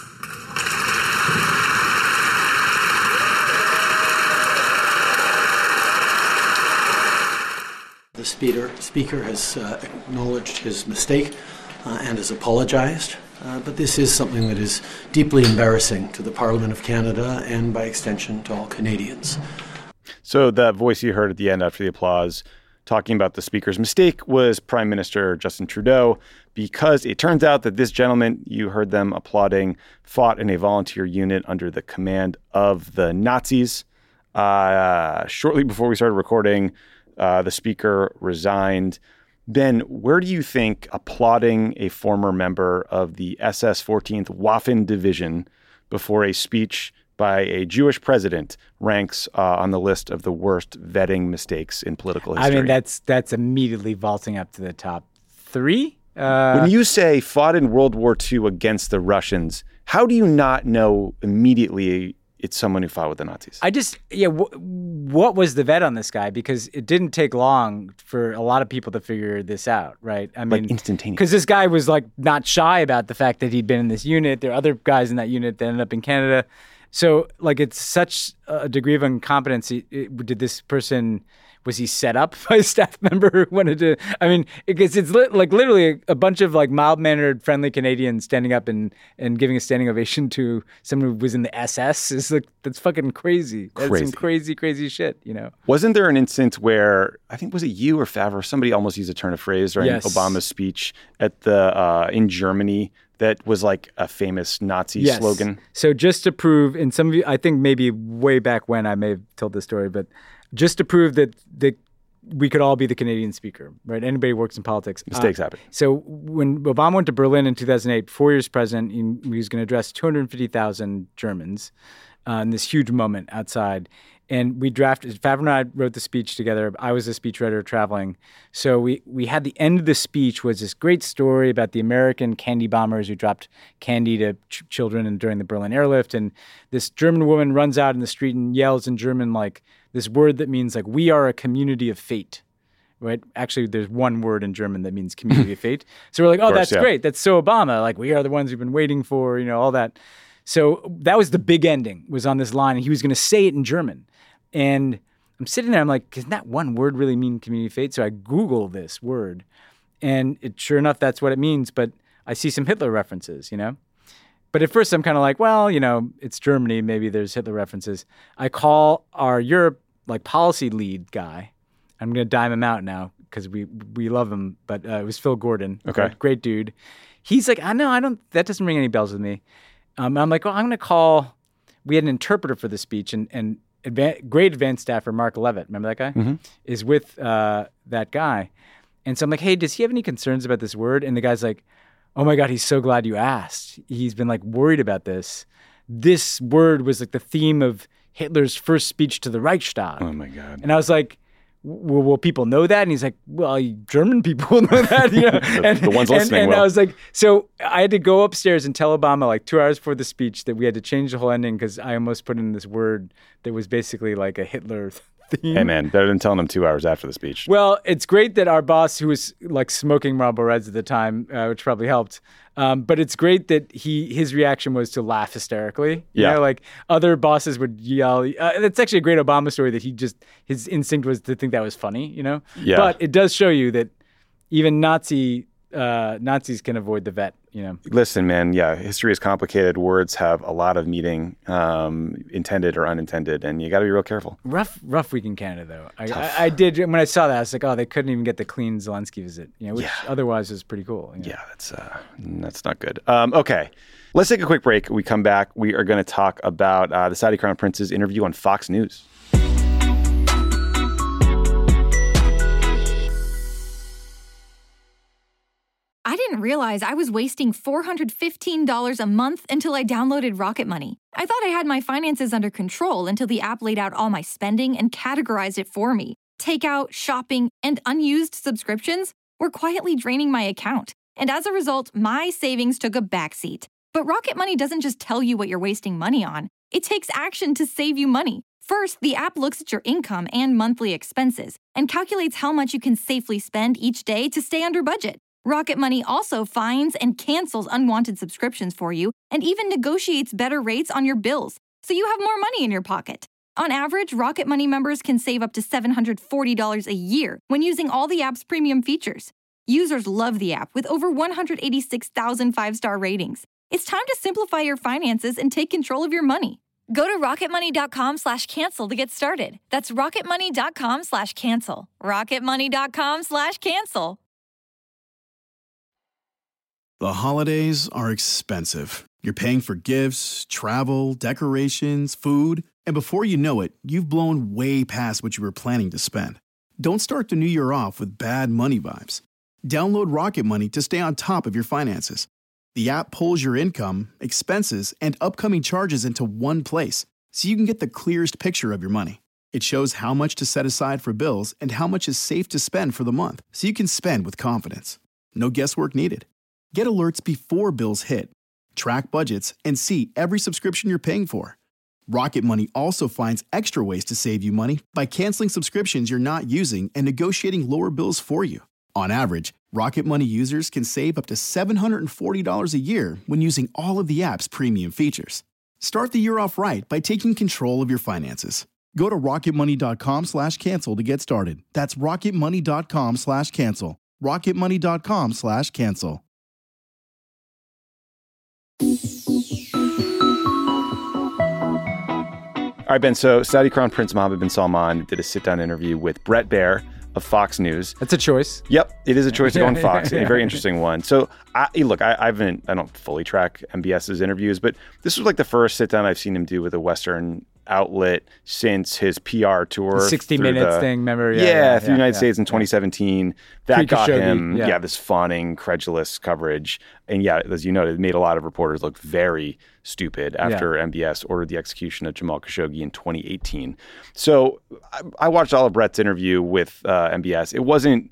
The Speaker has acknowledged his mistake and has apologized. But this is something that is deeply embarrassing to the Parliament of Canada and, by extension, to all Canadians. So that voice you heard at the end after the applause, talking about the speaker's mistake was Prime Minister Justin Trudeau, because it turns out that this gentleman, you heard them applauding, fought in a volunteer unit under the command of the Nazis. Shortly before we started recording, the speaker resigned. Ben, where do you think applauding a former member of the SS 14th Waffen Division before a speech by a Jewish president ranks on the list of the worst vetting mistakes in political history? I mean, that's immediately vaulting up to the top 3. When you say fought in World War II against the Russians, how do you not know immediately it's someone who fought with the Nazis? What was the vet on this guy? Because it didn't take long for a lot of people to figure this out, right? I mean, like instantaneous. Because this guy was like not shy about the fact that he'd been in this unit. There are other guys in that unit that ended up in Canada. So like it's such a degree of incompetency. Did this person, was he set up by a staff member who wanted to? I mean, it's literally a bunch of like mild-mannered, friendly Canadians standing up and giving a standing ovation to someone who was in the SS. Is like, that's fucking crazy. That's some crazy, crazy shit, you know? Wasn't there an instance where, I think, was it you or Favre, somebody almost used a turn of phrase during Obama's speech at the in Germany that was like a famous Nazi slogan? So just to prove, and some of you, I think maybe way back when I may have told this story, but just to prove that we could all be the Canadian speaker, right? Anybody who works in politics. Mistakes happen. So when Obama went to Berlin in 2008, 4 years president, he was going to address 250,000 Germans in this huge moment outside. And we drafted, Favre and I wrote the speech together. I was a speechwriter traveling. So we had the end of the speech was this great story about the American candy bombers who dropped candy to children during the Berlin airlift. And this German woman runs out in the street and yells in German, like this word that means like, we are a community of fate, right? Actually, there's one word in German that means community of fate. So we're like, that's great. That's so Obama. Like, we are the ones we've been waiting for, you know, all that. So that was the big ending, was on this line. And he was going to say it in German. And I'm sitting there, I'm like, doesn't that one word really mean community of fate? So I Google this word. And sure enough, that's what it means. But I see some Hitler references, you know? But at first I'm kind of like, well, you know, it's Germany. Maybe there's Hitler references. I call our Europe policy lead guy. I'm going to dime him out now because we love him. But it was Phil Gordon. Okay. Great dude. He's like, I don't, that doesn't ring any bells with me. I'm like, well, I'm going to call, we had an interpreter for the speech and great advanced staffer, Mark Levitt, remember that guy? Mm-hmm. Is with that guy. And so I'm like, hey, does he have any concerns about this word? And the guy's like, oh my God, he's so glad you asked. He's been like worried about this. This word was like the theme of Hitler's first speech to the Reichstag. Oh my God. And I was like, will people know that? And he's like, well, German people will know that. You know? the ones listening will. I was like, so I had to go upstairs and tell Obama like 2 hours before the speech that we had to change the whole ending because I almost put in this word that was basically like a Hitler theme. Hey man, better than telling him 2 hours after the speech. Well, it's great that our boss, who was like smoking Marlboro Reds at the time, which probably helped, but it's great that his reaction was to laugh hysterically. You know, like other bosses would yell. It's actually a great Obama story that his instinct was to think that was funny, you know? Yeah. But it does show you that even Nazis can avoid the vet, you know? Listen, man, history is complicated. Words have a lot of meaning, intended or unintended, and you got to be real careful. Rough week in Canada, though. I did, when I saw that, I was like, oh, they couldn't even get the clean Zelensky visit, you know, which otherwise was pretty cool. You know? Yeah, that's not good. Okay, let's take a quick break. When we come back, we are going to talk about the Saudi Crown Prince's interview on Fox News. I didn't realize I was wasting $415 a month until I downloaded Rocket Money. I thought I had my finances under control until the app laid out all my spending and categorized it for me. Takeout, shopping, and unused subscriptions were quietly draining my account. And as a result, my savings took a backseat. But Rocket Money doesn't just tell you what you're wasting money on. It takes action to save you money. First, the app looks at your income and monthly expenses and calculates how much you can safely spend each day to stay under budget. Rocket Money also finds and cancels unwanted subscriptions for you and even negotiates better rates on your bills, so you have more money in your pocket. On average, Rocket Money members can save up to $740 a year when using all the app's premium features. Users love the app with over 186,000 five-star ratings. It's time to simplify your finances and take control of your money. Go to rocketmoney.com/cancel to get started. That's rocketmoney.com/cancel. rocketmoney.com/cancel. The holidays are expensive. You're paying for gifts, travel, decorations, food, and before you know it, you've blown way past what you were planning to spend. Don't start the new year off with bad money vibes. Download Rocket Money to stay on top of your finances. The app pulls your income, expenses, and upcoming charges into one place, so you can get the clearest picture of your money. It shows how much to set aside for bills and how much is safe to spend for the month, so you can spend with confidence. No guesswork needed. Get alerts before bills hit, track budgets, and see every subscription you're paying for. Rocket Money also finds extra ways to save you money by canceling subscriptions you're not using and negotiating lower bills for you. On average, Rocket Money users can save up to $740 a year when using all of the app's premium features. Start the year off right by taking control of your finances. Go to rocketmoney.com/cancel to get started. That's rocketmoney.com/cancel. rocketmoney.com/cancel. All right, Ben. So Saudi Crown Prince Mohammed bin Salman did a sit-down interview with Bret Baier of Fox News. That's a choice. Yep, it is a choice to go on Fox. A very interesting one. So, I don't fully track MBS's interviews, but this was like the first sit-down I've seen him do with a Western outlet since his PR tour. The 60 Minutes thing, remember? Through the United States in 2017. That got him, this fawning, credulous coverage. And as you noted, it made a lot of reporters look very stupid after MBS ordered the execution of Jamal Khashoggi in 2018. So I watched all of Bret's interview with MBS. It wasn't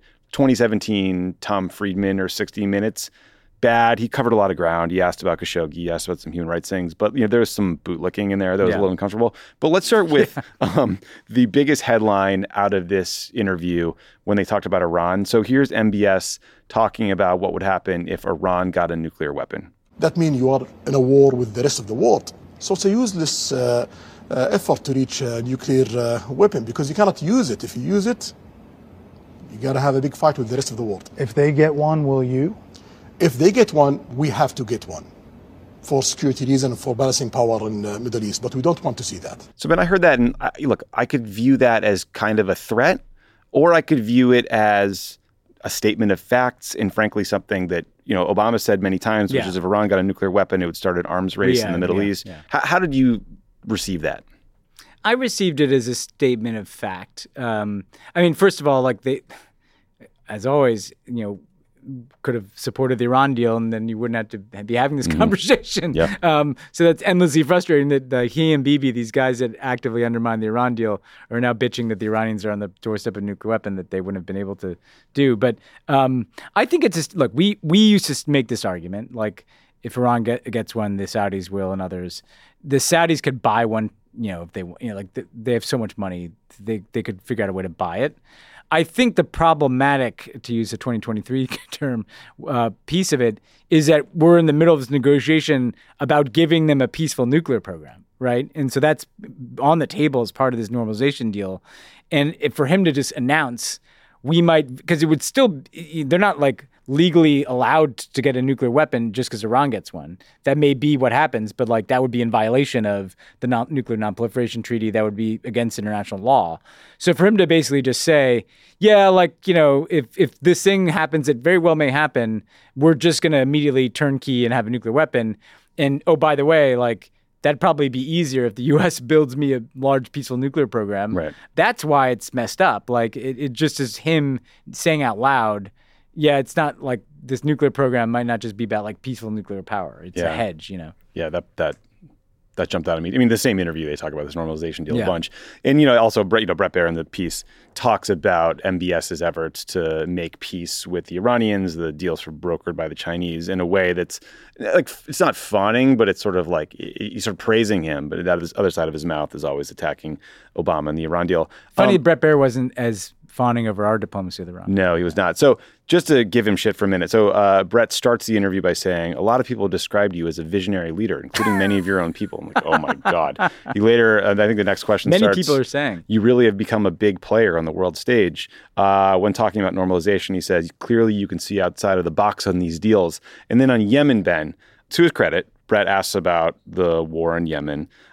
2017 Tom Friedman or 60 Minutes bad. He covered a lot of ground. He asked about Khashoggi. He asked about some human rights things. But there was some bootlicking in there that was a little uncomfortable. But let's start with the biggest headline out of this interview when they talked about Iran. So here's MBS talking about what would happen if Iran got a nuclear weapon. That means you are in a war with the rest of the world. So it's a useless effort to reach a nuclear weapon because you cannot use it. If you use it, you got to have a big fight with the rest of the world. If they get one, will you? If they get one, we have to get one for security reasons, for balancing power in the Middle East. But we don't want to see that. So, Ben, I heard that, and I could view that as kind of a threat, or I could view it as a statement of facts, and frankly, something that Obama said many times, which is if Iran got a nuclear weapon, it would start an arms race in the Middle East. Yeah. How did you receive that? I received it as a statement of fact. First of all, they, as always, could have supported the Iran deal, and then you wouldn't have to be having this conversation. Yeah. So that's endlessly frustrating that he and Bibi, these guys that actively undermine the Iran deal, are now bitching that the Iranians are on the doorstep of a nuclear weapon that they wouldn't have been able to do. But I think it's just, look, we used to make this argument, like if Iran gets one, the Saudis will, and others. The Saudis could buy one, if they, they have so much money, they could figure out a way to buy it. I think the problematic, to use a 2023 term, piece of it is that we're in the middle of this negotiation about giving them a peaceful nuclear program, right? And so that's on the table as part of this normalization deal. And for him to just announce, we might, because it would still, they're not legally allowed to get a nuclear weapon just because Iran gets one. That may be what happens, but that would be in violation of the Nuclear Non-Proliferation Treaty. That would be against international law. So for him to basically just say, if this thing happens, it very well may happen, we're just going to immediately turnkey and have a nuclear weapon. And, oh, by the way, that'd probably be easier if the U.S. builds me a large peaceful nuclear program. Right. That's why it's messed up. It just is him saying out loud, it's not this nuclear program might not just be about peaceful nuclear power. It's a hedge, Yeah, that jumped out at me. The same interview, they talk about this normalization deal a bunch. And, also, Bret Baier in the piece talks about MBS's efforts to make peace with the Iranians. The deals were brokered by the Chinese in a way that's it's not fawning, but it's sort of he's sort of praising him. But out of his other side of his mouth is always attacking Obama and the Iran deal. Funny, Bret Baier wasn't as fawning over our diplomacy with Iran. No, he was not. So just to give him shit for a minute. So Bret starts the interview by saying, a lot of people described you as a visionary leader, including many of your own people. I'm like, oh my God. He later, I think the next question starts. Many people are saying. You really have become a big player on the world stage. When talking about normalization, he says, clearly you can see outside of the box on these deals. And then on Yemen, Ben, to his credit, Bret asks about the war in Yemen.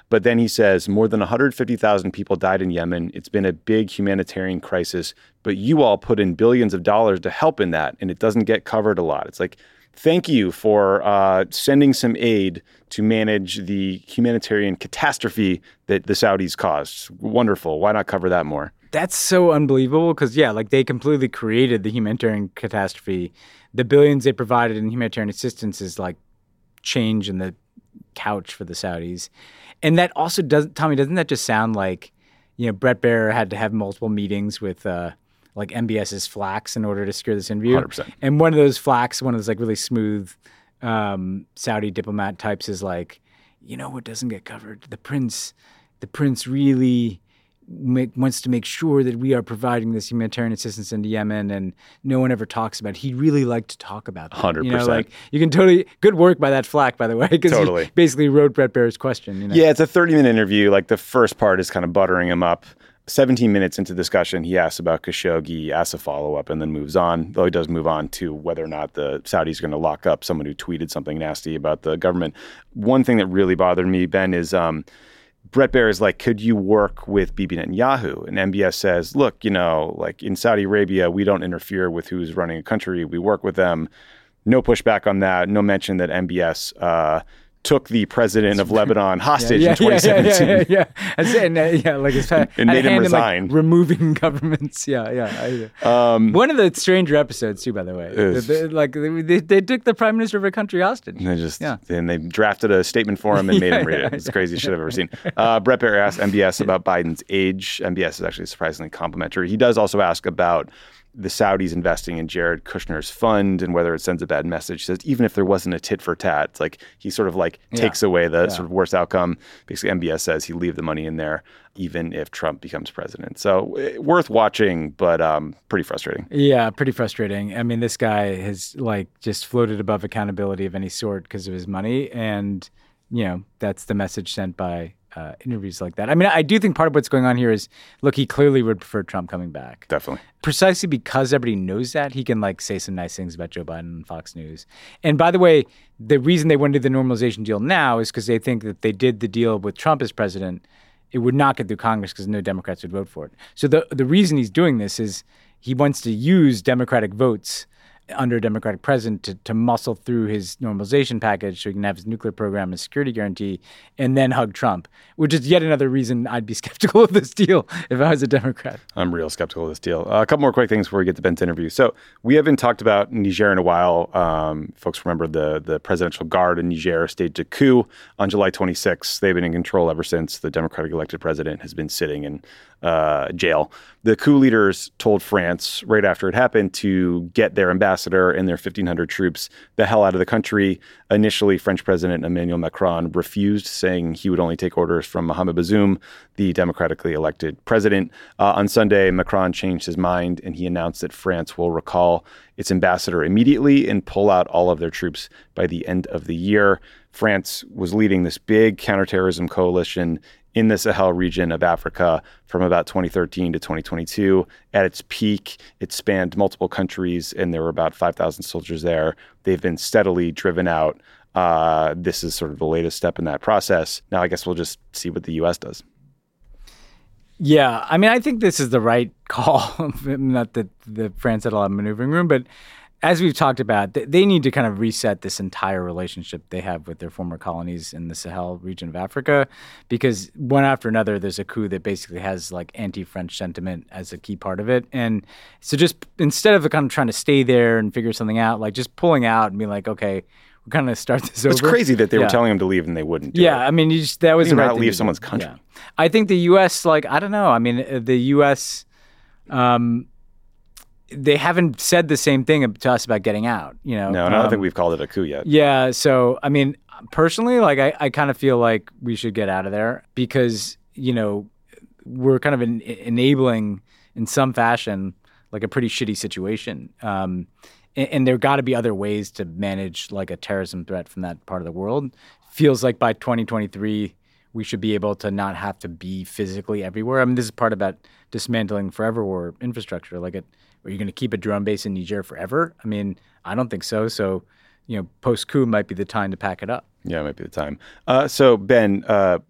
But then he says, more than 150,000 people died in Yemen. It's been a big humanitarian crisis, but you all put in billions of dollars to help in that, and it doesn't get covered a lot. It's like, thank you for sending some aid to manage the humanitarian catastrophe that the Saudis caused. Wonderful. Why not cover that more? That's so unbelievable because, like they completely created the humanitarian catastrophe. The billions they provided in humanitarian assistance is like change in the couch for the Saudis. And that also doesn't that just sound like, Bret Baier had to have multiple meetings with like MBS's Flax in order to secure this interview. 100%. And one of those Flax, one of those like really smooth Saudi diplomat types is like, what doesn't get covered? The prince really wants to make sure that we are providing this humanitarian assistance into Yemen, and no one ever talks about it. He'd really like to talk about that. 100%. You can totally, good work by that Flack, by the way, because he basically wrote Bret Baier's question. Yeah, it's a 30-minute interview. Like the first part is kind of buttering him up. 17 minutes into discussion, he asks about Khashoggi, asks a follow-up, and then moves on, though he does move on to whether or not the Saudis are going to lock up someone who tweeted something nasty about the government. One thing that really bothered me, Ben, is Bret Baier is like, could you work with Bibi Netanyahu? And MBS says, look, like in Saudi Arabia, we don't interfere with who's running a country. We work with them. No pushback on that. No mention that MBS took the president of Lebanon hostage in 2017. And made him resign. Like, removing governments. One of the stranger episodes, too, by the way. They took the prime minister of a country hostage. And they drafted a statement for him and made him read it. It's the craziest shit I've ever seen. Bret Baier asked MBS about Biden's age. MBS is actually surprisingly complimentary. He does also ask about the Saudis investing in Jared Kushner's fund and whether it sends a bad message. He says, even if there wasn't a tit for tat, it's like he sort of like takes away the sort of worst outcome. Basically, MBS says he'd leave the money in there even if Trump becomes president. So worth watching, but pretty frustrating. Yeah, pretty frustrating. I mean, this guy has like just floated above accountability of any sort because of his money. And, that's the message sent by interviews like that. I mean, I do think part of what's going on here is, look, he clearly would prefer Trump coming back. Definitely. Precisely because everybody knows that, he can like say some nice things about Joe Biden on Fox News. And by the way, the reason they want to do the normalization deal now is because they think that they did the deal with Trump as president, it would not get through Congress because no Democrats would vote for it. So the reason he's doing this is he wants to use Democratic votes under a Democratic president to muscle through his normalization package so he can have his nuclear program and security guarantee and then hug Trump, which is yet another reason I'd be skeptical of this deal if I was a Democrat. I'm real skeptical of this deal. A couple more quick things before we get to Ben's interview. So we haven't talked about Niger in a while. Folks remember the presidential guard in Niger staged a coup on July 26th. They've been in control ever since. The Democratic elected president has been sitting in jail. The coup leaders told France right after it happened to get their ambassador and their 1,500 troops the hell out of the country. Initially, French President Emmanuel Macron refused, saying he would only take orders from Mohamed Bazoum, the democratically elected president. On Sunday, Macron changed his mind and he announced that France will recall its ambassador immediately and pull out all of their troops by the end of the year. France was leading this big counterterrorism coalition in the Sahel region of Africa from about 2013 to 2022. At its peak, it spanned multiple countries, and there were about 5,000 soldiers there. They've been steadily driven out. This is sort of the latest step in that process. Now, I guess we'll just see what the U.S. does. Yeah, I mean, I think this is the right call. Not that the France had a lot of maneuvering room, but as we've talked about, they need to kind of reset this entire relationship they have with their former colonies in the Sahel region of Africa, because one after another, there's a coup that basically has like anti-French sentiment as a key part of it. And so just instead of kind of trying to stay there and figure something out, like just pulling out and being like, okay, we're going to start this over. It's crazy that they were telling him to leave and they wouldn't do it. I mean, that was the right not thing leave to someone's do. country. Yeah. I think the U.S., like, I don't know. I mean, the U.S., they haven't said the same thing to us about getting out, No, I don't think we've called it a coup yet. Yeah. So, I mean, personally, like, I kind of feel like we should get out of there because, we're kind of enabling in some fashion, like a pretty shitty situation. And there got to be other ways to manage like a terrorism threat from that part of the world. Feels like by 2023, we should be able to not have to be physically everywhere. I mean, this is part about dismantling forever war infrastructure. Like, are you going to keep a drone base in Niger forever? I mean, I don't think so. So, post-coup might be the time to pack it up. Yeah, it might be the time. So, Ben,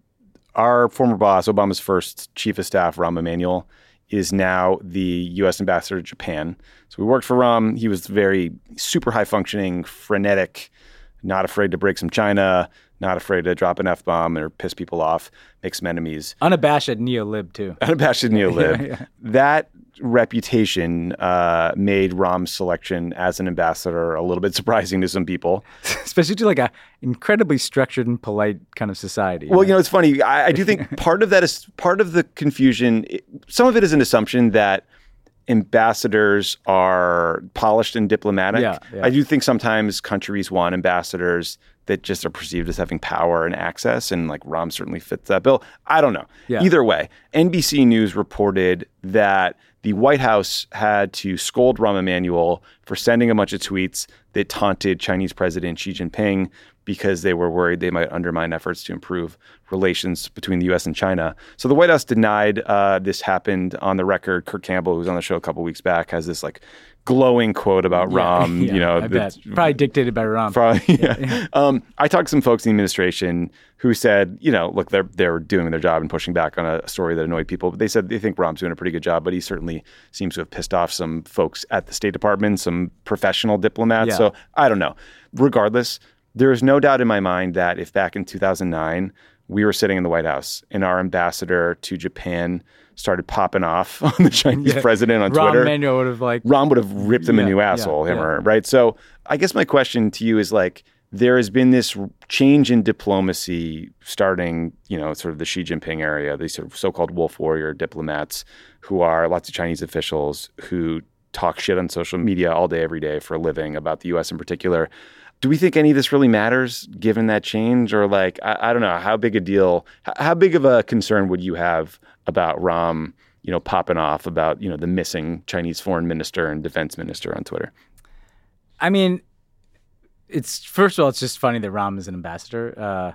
our former boss, Obama's first chief of staff, Rahm Emanuel, is now the U.S. ambassador to Japan. So we worked for Rahm. He was very super high functioning, frenetic, not afraid to break some China, not afraid to drop an F-bomb or piss people off, make some enemies. Unabashed neo-lib, too. Unabashed neo-lib. That reputation made Rahm's selection as an ambassador a little bit surprising to some people. Especially to like a incredibly structured and polite kind of society. Well, it's funny. I do think part of that is part of the confusion. Some of it is an assumption that ambassadors are polished and diplomatic. Yeah. I do think sometimes countries want ambassadors that just are perceived as having power and access, and like Rahm certainly fits that bill. I don't know. Yeah. Either way, NBC News reported that the White House had to scold Rahm Emanuel for sending a bunch of tweets that taunted Chinese President Xi Jinping because they were worried they might undermine efforts to improve relations between the U.S. and China. So the White House denied this happened on the record. Kirk Campbell, who was on the show a couple weeks back, has this like glowing quote about Rahm. I bet. Probably dictated by Rahm. Probably, yeah. I talked to some folks in the administration who said, look, they're doing their job and pushing back on a story that annoyed people. But they said they think Rahm's doing a pretty good job, but he certainly seems to have pissed off some folks at the State Department, some professional diplomats. Yeah. So I don't know. Regardless, there is no doubt in my mind that if back in 2009, we were sitting in the White House and our ambassador to Japan started popping off on the Chinese president on Twitter, Rahm would have ripped him a new asshole, him or her, right? So I guess my question to you is like, there has been this change in diplomacy starting, sort of the Xi Jinping area, these sort of so-called wolf warrior diplomats who are lots of Chinese officials who talk shit on social media all day, every day for a living about the U.S. in particular. Do we think any of this really matters given that change? Or like, I don't know, how big of a concern would you have about Rahm, popping off about, the missing Chinese foreign minister and defense minister on Twitter? I mean, first of all, it's just funny that Rahm is an ambassador.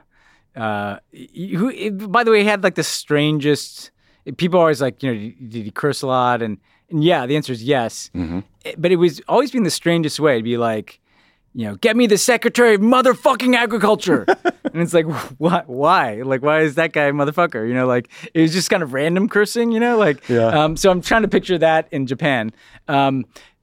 Who, by the way, he had like the strangest, people are always like, did he curse a lot? And yeah, the answer is yes. Mm-hmm. But it was always been the strangest way to be like, get me the Secretary of Motherfucking Agriculture. And it's like, what? Why? Like, why is that guy a motherfucker? Like, it was just kind of random cursing, So I'm trying to picture that in Japan. On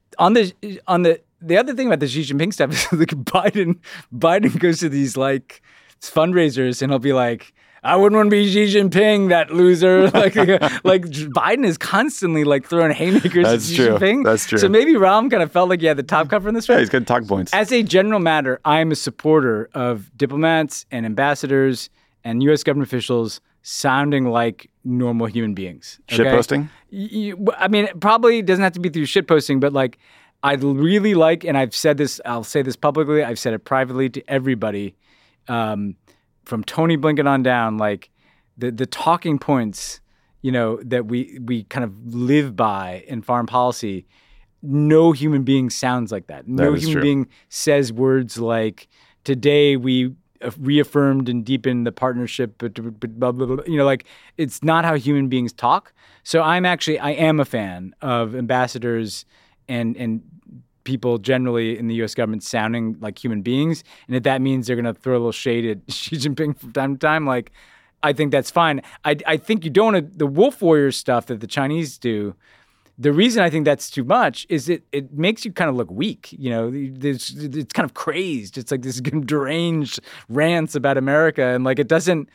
the other thing about the Xi Jinping stuff is like Biden goes to these like fundraisers and he'll be like, I wouldn't want to be Xi Jinping, that loser. like Biden is constantly like throwing haymakers at Xi Jinping. That's true. So maybe Rahm kind of felt like he had the top cover in this one. Yeah, he's got talk points. As a general matter, I'm a supporter of diplomats and ambassadors and U.S. government officials sounding like normal human beings. Okay? Shitposting? I mean, it probably doesn't have to be through shitposting, but like I'd really like, and I've said this, I'll say this publicly, I've said it privately to everybody, from Tony Blinken on down, like the talking points, that we kind of live by in foreign policy, no human being sounds like that. No human being says words like, today we reaffirmed and deepened the partnership, blah, blah, blah, like it's not how human beings talk. So I am a fan of ambassadors and people generally in the U.S. government sounding like human beings. And if that means they're going to throw a little shade at Xi Jinping from time to time, like, I think that's fine. I think you don't want the wolf warrior stuff that the Chinese do. The reason I think that's too much is it makes you kind of look weak. It's kind of crazed. It's like this deranged rants about America. And like, it doesn't,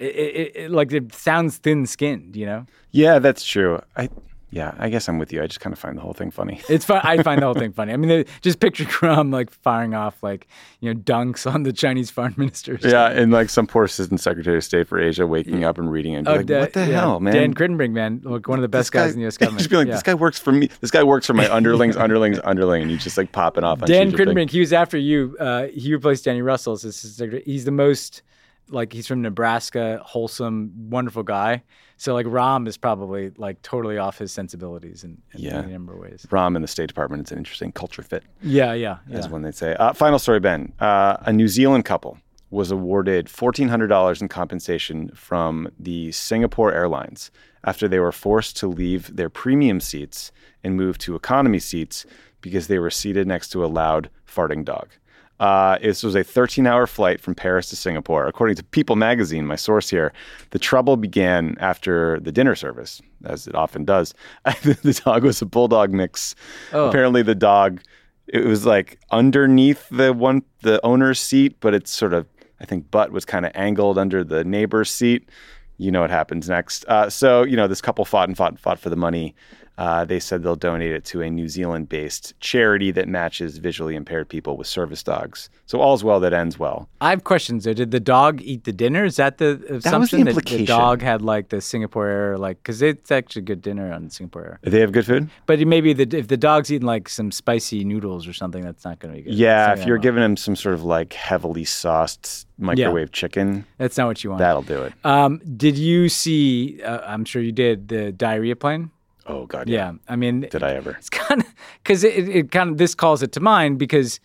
it sounds thin-skinned, Yeah, that's true. I guess I'm with you. I just kind of find the whole thing funny. It's fun. I find the whole thing funny. I mean, just picture Rahm like firing off like, dunks on the Chinese foreign ministers. Yeah, and like some poor assistant secretary of state for Asia waking up and reading it and be like, what the hell, man? Dan Crittenbrink, man, like one of the best guys in the U.S. government. Just be like, this guy works for me. This guy works for my underlings, and he's just like popping off on Dan Crittenbrink, he was after you. He replaced Danny Russell as assistant secretary. He's the most, like, he's from Nebraska, wholesome, wonderful guy. So like Rahm is probably like totally off his sensibilities in a number of ways. Rahm in the State Department, it's an interesting culture fit. Yeah. As when they say. Final story, Ben. A New Zealand couple was awarded $1,400 in compensation from the Singapore Airlines after they were forced to leave their premium seats and move to economy seats because they were seated next to a loud farting dog. This was a 13-hour flight from Paris to Singapore. According to People magazine, my source here, the trouble began after the dinner service, as it often does. The dog was a bulldog mix. Oh. Apparently the dog, it was like underneath the owner's seat, but it's sort of, I think, butt was kind of angled under the neighbor's seat. You know what happens next. So, this couple fought for the money. They said they'll donate it to a New Zealand-based charity that matches visually impaired people with service dogs. So all's well that ends well. I have questions. Did the dog eat the dinner? Is that the assumption? That was the implication. That the dog had like the Singapore Air, because it's actually good dinner on Singapore Air. They have good food? But maybe if the dog's eating like some spicy noodles or something, that's not going to be good. Yeah, if you're giving him some sort of like heavily sauced microwave chicken. That's not what you want. That'll do it. Did you see, I'm sure you did, the diarrhea plane? Oh, God, yeah. I mean... Did I ever? It's kind of... Because it kind of... This calls it to mind because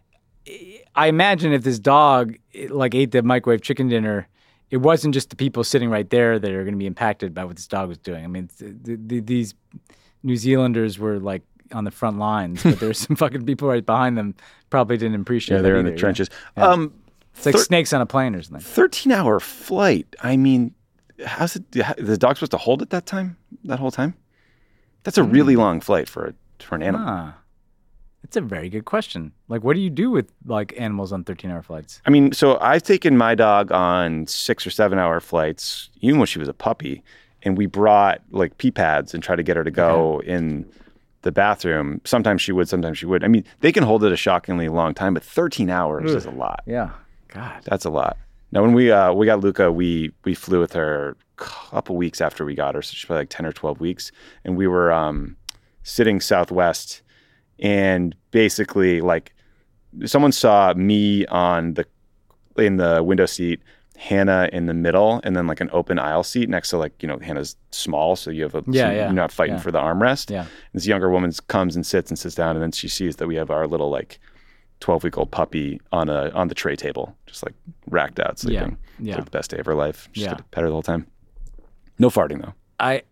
I imagine if this dog, ate the microwave chicken dinner, it wasn't just the people sitting right there that are going to be impacted by what this dog was doing. I mean, these New Zealanders were, on the front lines, but there's some fucking people right behind them probably didn't appreciate it. Yeah, they're in the trenches. Yeah. It's like snakes on a plane or something. 13-hour flight. I mean, how's it... The dog's supposed to hold it that whole time? That's a really long flight for an animal. That's a very good question. What do you do with animals on 13-hour flights? I mean, so I've taken my dog on 6 or 7-hour flights, even when she was a puppy, and we brought pee pads and tried to get her to go in the bathroom. Sometimes she would, sometimes she would. I mean, they can hold it a shockingly long time, but 13 hours is a lot. Yeah, God, that's a lot. Now, when we got Luca, we flew with her a couple weeks after we got her, so she's probably 10 or 12 weeks, and we were sitting Southwest, and basically someone saw me in the window seat, Hannah in the middle, and then an open aisle seat next to Hannah's small, so you have you're not fighting for the armrest. Yeah. This younger woman comes and sits down, and then she sees that we have our little 12-week-old puppy on the tray table, just racked out sleeping. Yeah. It's the best day of her life. Just had to pet her the whole time. No farting though.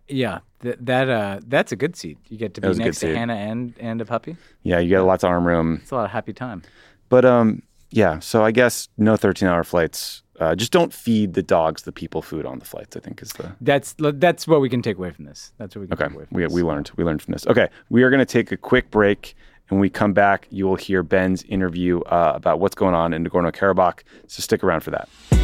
That's a good seat. You get to be next to Hannah and a puppy. Yeah, you get lots of arm room. It's a lot of happy time. But so I guess no 13-hour flights. Just don't feed the dogs the people food on the flights, I think is the... That's what we can take away from this. That's what we can take away from this. We learned from this. Okay, we are going to take a quick break. And when we come back, you will hear Ben's interview about what's going on in Nagorno-Karabakh. So stick around for that.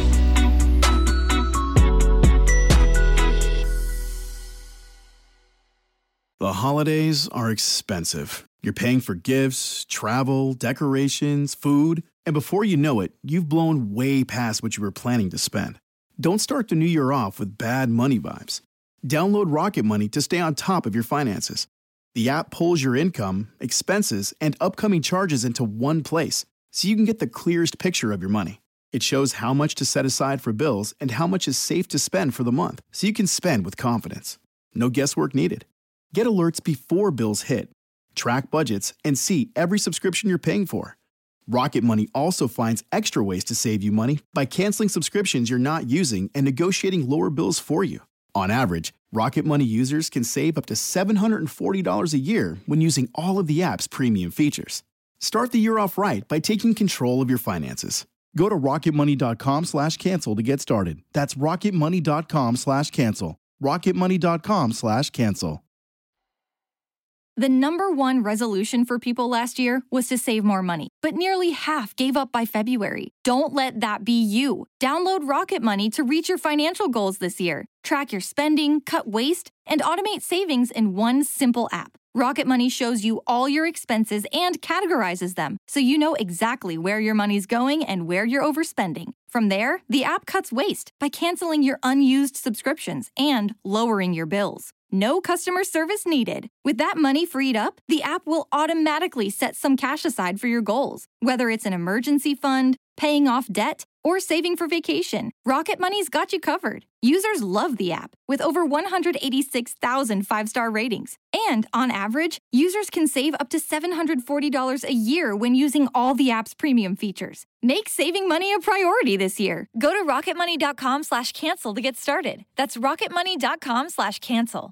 The holidays are expensive. You're paying for gifts, travel, decorations, food, and before you know it, you've blown way past what you were planning to spend. Don't start the new year off with bad money vibes. Download Rocket Money to stay on top of your finances. The app pulls your income, expenses, and upcoming charges into one place, so you can get the clearest picture of your money. It shows how much to set aside for bills and how much is safe to spend for the month, so you can spend with confidence. No guesswork needed. Get alerts before bills hit, track budgets, and see every subscription you're paying for. Rocket Money also finds extra ways to save you money by canceling subscriptions you're not using and negotiating lower bills for you. On average, Rocket Money users can save up to $740 a year when using all of the app's premium features. Start the year off right by taking control of your finances. Go to rocketmoney.com/cancel to get started. That's rocketmoney.com/cancel. rocketmoney.com/cancel. The number one resolution for people last year was to save more money, but nearly half gave up by February. Don't let that be you. Download Rocket Money to reach your financial goals this year. Track your spending, cut waste, and automate savings in one simple app. Rocket Money shows you all your expenses and categorizes them, so you know exactly where your money's going and where you're overspending. From there, the app cuts waste by canceling your unused subscriptions and lowering your bills. No customer service needed. With that money freed up, the app will automatically set some cash aside for your goals. Whether it's an emergency fund, paying off debt, or saving for vacation, Rocket Money's got you covered. Users love the app, with over 186,000 five-star ratings. And on average, users can save up to $740 a year when using all the app's premium features. Make saving money a priority this year. Go to rocketmoney.com/cancel to get started. That's rocketmoney.com/cancel.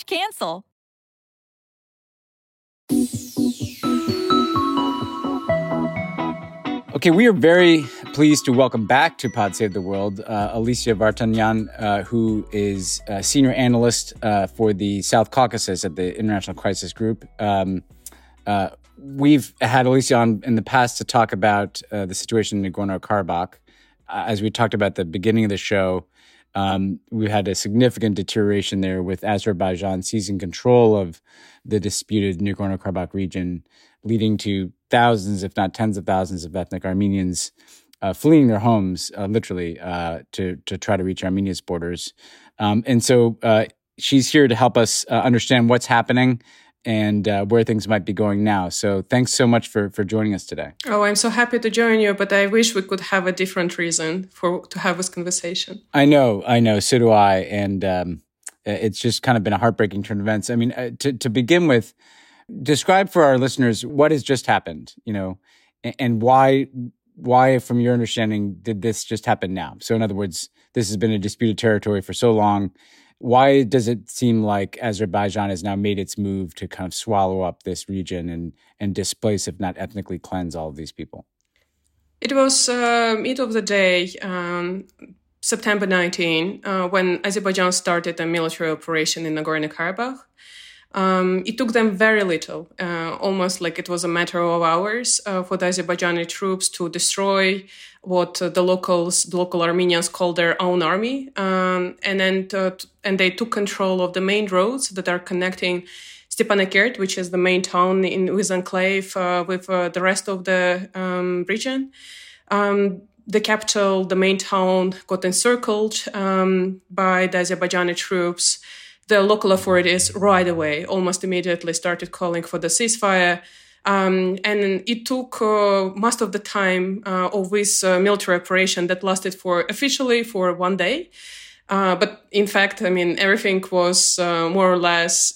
rocketmoney.com/cancel. Okay, we are very pleased to welcome back to Pod Save the World Alicia Vartanyan, who is a senior analyst for the South Caucasus at the International Crisis Group. We've had Alicia on in the past to talk about the situation in Nagorno-Karabakh. As we talked about at the beginning of the show, we had a significant deterioration there with Azerbaijan seizing control of the disputed Nagorno-Karabakh region, leading to thousands, if not tens of thousands of ethnic Armenians fleeing their homes, literally, to try to reach Armenia's borders. And so she's here to help us understand what's happening and where things might be going now. So thanks so much for joining us today. Oh, I'm so happy to join you, but I wish we could have a different reason to have this conversation. I know. So do I. And it's just kind of been a heartbreaking turn of events. I mean, to begin with, describe for our listeners what has just happened, and why, from your understanding, did this just happen now? So in other words, this has been a disputed territory for so long. Why does it seem like Azerbaijan has now made its move to kind of swallow up this region and displace, if not ethnically cleanse, all of these people? It was mid of the day, September 19, when Azerbaijan started a military operation in Nagorno-Karabakh. It took them very little, almost like it was a matter of hours, for the Azerbaijani troops to destroy what the local Armenians call their own army, and they took control of the main roads that are connecting Stepanakert, which is the main town with enclave with the rest of the region. The capital, the main town, got encircled by the Azerbaijani troops. The local authorities right away, almost immediately, started calling for the ceasefire. And it took most of the time of this military operation that lasted officially for 1 day. But in fact, everything was more or less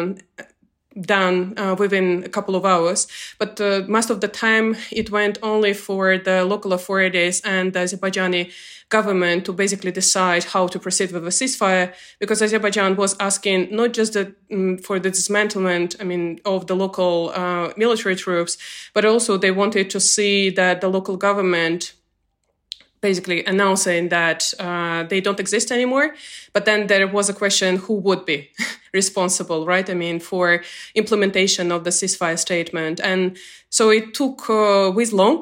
done within a couple of hours. But most of the time, it went only for the local authorities and the Azerbaijani government to basically decide how to proceed with the ceasefire, because Azerbaijan was asking not just for the dismantlement, of the local military troops, but also they wanted to see that the local government basically announcing that they don't exist anymore. But then there was a question, who would be responsible, right? For implementation of the ceasefire statement. And so it took this long,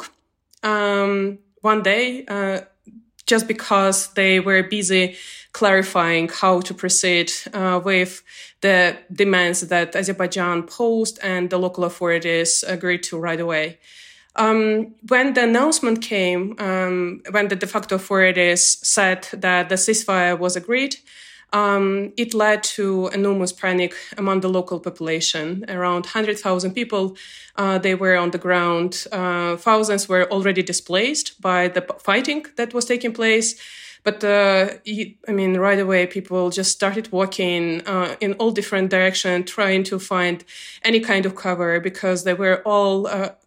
1 day, just because they were busy clarifying how to proceed with the demands that Azerbaijan posed and the local authorities agreed to right away. When the announcement came, when the de facto authorities said that the ceasefire was agreed, it led to enormous panic among the local population. Around 100,000 people, they were on the ground. Thousands were already displaced by the fighting that was taking place. But, right away, people just started walking in all different directions, trying to find any kind of cover, because they were all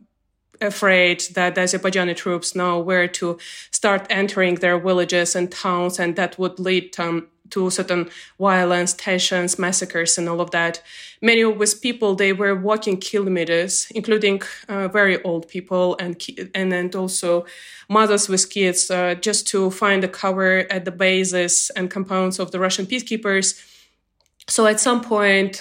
afraid that the Azerbaijani troops now were to start entering their villages and towns, and that would lead to certain violence, tensions, massacres, and all of that. Many of these people, they were walking kilometers, including very old people and also mothers with kids, just to find a cover at the bases and compounds of the Russian peacekeepers. So at some point,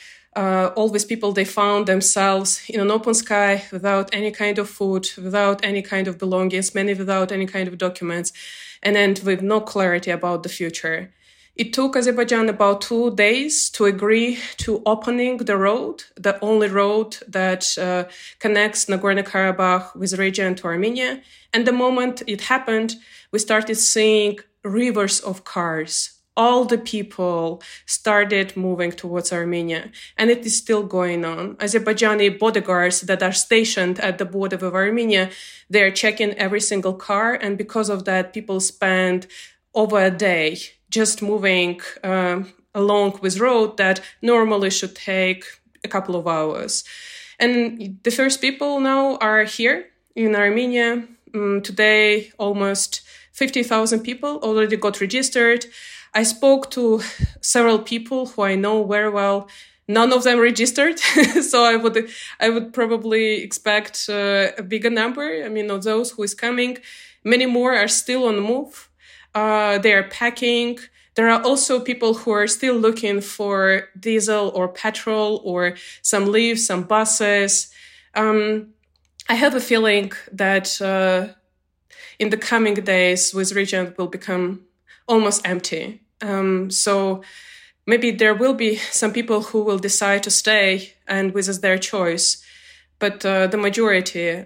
all these people, they found themselves in an open sky without any kind of food, without any kind of belongings, many without any kind of documents, and then with no clarity about the future. It took Azerbaijan about 2 days to agree to opening the road, the only road that connects Nagorno-Karabakh with the region to Armenia. And the moment it happened, we started seeing rivers of cars. All the people started moving towards Armenia, and it is still going on. Azerbaijani bodyguards that are stationed at the border with Armenia, they're checking every single car, and because of that, people spend over a day just moving along this road that normally should take a couple of hours. And the first people now are here in Armenia. Today, almost 50,000 people already got registered. I spoke to several people who I know very well, none of them registered. So I would probably expect a bigger number. I mean, of those who is coming, many more are still on the move. They are packing. There are also people who are still looking for diesel or petrol or some leaves, some buses. I have a feeling that in the coming days, this region will become almost empty. So maybe there will be some people who will decide to stay, and this is their choice. But the majority,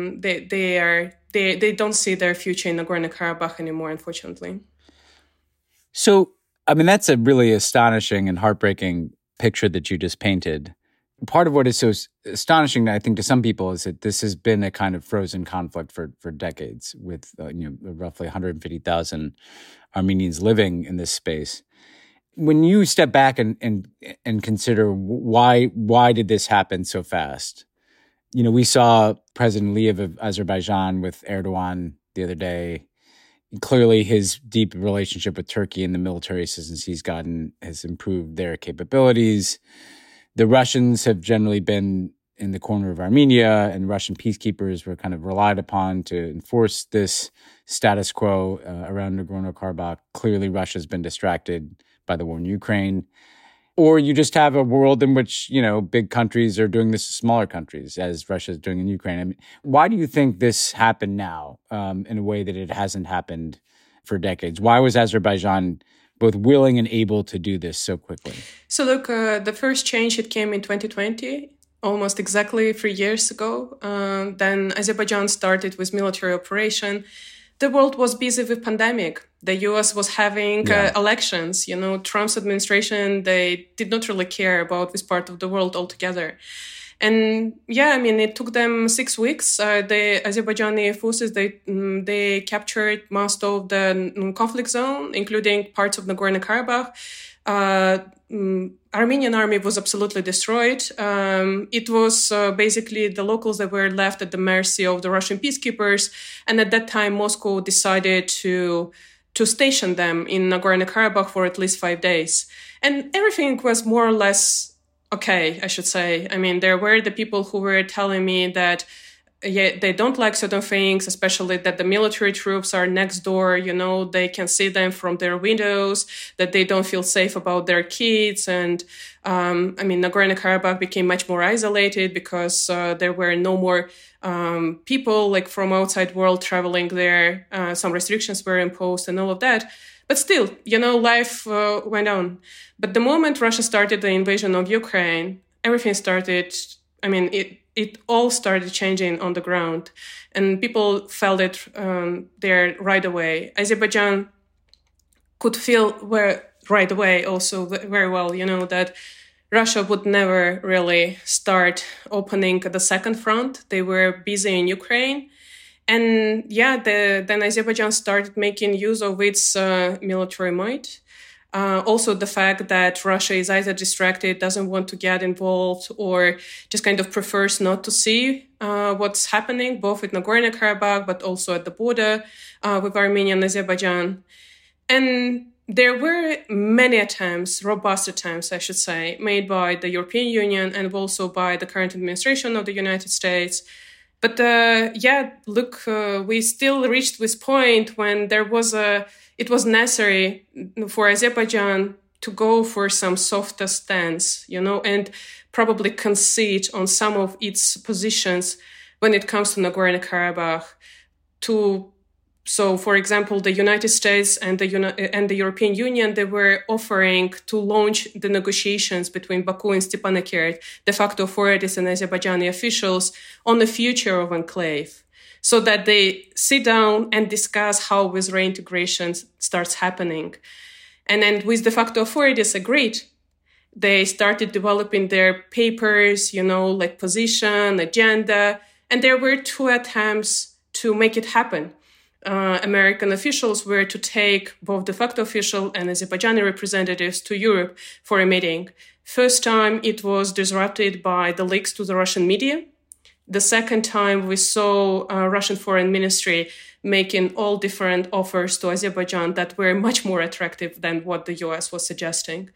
they don't see their future in Nagorno-Karabakh anymore, unfortunately. So, I mean, that's a really astonishing and heartbreaking picture that you just painted. Part of what is so astonishing, I think, to some people is that this has been a kind of frozen conflict for decades with roughly 150,000 Armenians living in this space. When you step back and consider why did this happen so fast? We saw President Aliyev of Azerbaijan with Erdogan the other day. Clearly, his deep relationship with Turkey and the military assistance he's gotten has improved their capabilities. The Russians have generally been in the corner of Armenia, and Russian peacekeepers were kind of relied upon to enforce this status quo around Nagorno-Karabakh. Clearly, Russia's been distracted by the war in Ukraine. Or you just have a world in which, big countries are doing this to smaller countries, as Russia is doing in Ukraine. I mean, why do you think this happened now in a way that it hasn't happened for decades? Why was Azerbaijan both willing and able to do this so quickly? So look, the first change, it came in 2020, almost exactly 3 years ago. Then Azerbaijan started with military operation. The world was busy with pandemic. The US was having elections. Trump's administration, they did not really care about this part of the world altogether. And it took them 6 weeks. The Azerbaijani forces, they captured most of the conflict zone, including parts of Nagorno-Karabakh. Armenian army was absolutely destroyed. It was basically the locals that were left at the mercy of the Russian peacekeepers. And at that time, Moscow decided to station them in Nagorno-Karabakh for at least 5 days. And everything was more or less okay, I should say. I mean, there were the people who were telling me that they don't like certain things, especially that the military troops are next door, they can see them from their windows, that they don't feel safe about their kids. And Nagorno-Karabakh became much more isolated because there were no more people from outside world traveling there. Some restrictions were imposed and all of that. But still, life went on. But the moment Russia started the invasion of Ukraine, everything started, it all started changing on the ground. And people felt it there right away. Azerbaijan could feel right away also very well, that Russia would never really start opening the second front. They were busy in Ukraine. And then Azerbaijan started making use of its military might. Also, the fact that Russia is either distracted, doesn't want to get involved, or just kind of prefers not to see what's happening, both with Nagorno-Karabakh, but also at the border with Armenia and Azerbaijan. And there were many attempts, robust attempts, I should say, made by the European Union and also by the current administration of the United States. But we still reached this point when it was necessary for Azerbaijan to go for some softer stance, and probably concede on some of its positions when it comes to Nagorno-Karabakh. So, for example, the United States and the European Union, they were offering to launch the negotiations between Baku and Stepanakert, de facto authorities and Azerbaijani officials, on the future of enclave, so that they sit down and discuss how this reintegration starts happening. And then with de facto authorities agreed, they started developing their papers, position, agenda, and there were 2 attempts to make it happen. American officials were to take both de facto official and Azerbaijani representatives to Europe for a meeting. First time it was disrupted by the leaks to the Russian media. The second time we saw Russian Foreign Ministry making all different offers to Azerbaijan that were much more attractive than what the US was suggesting.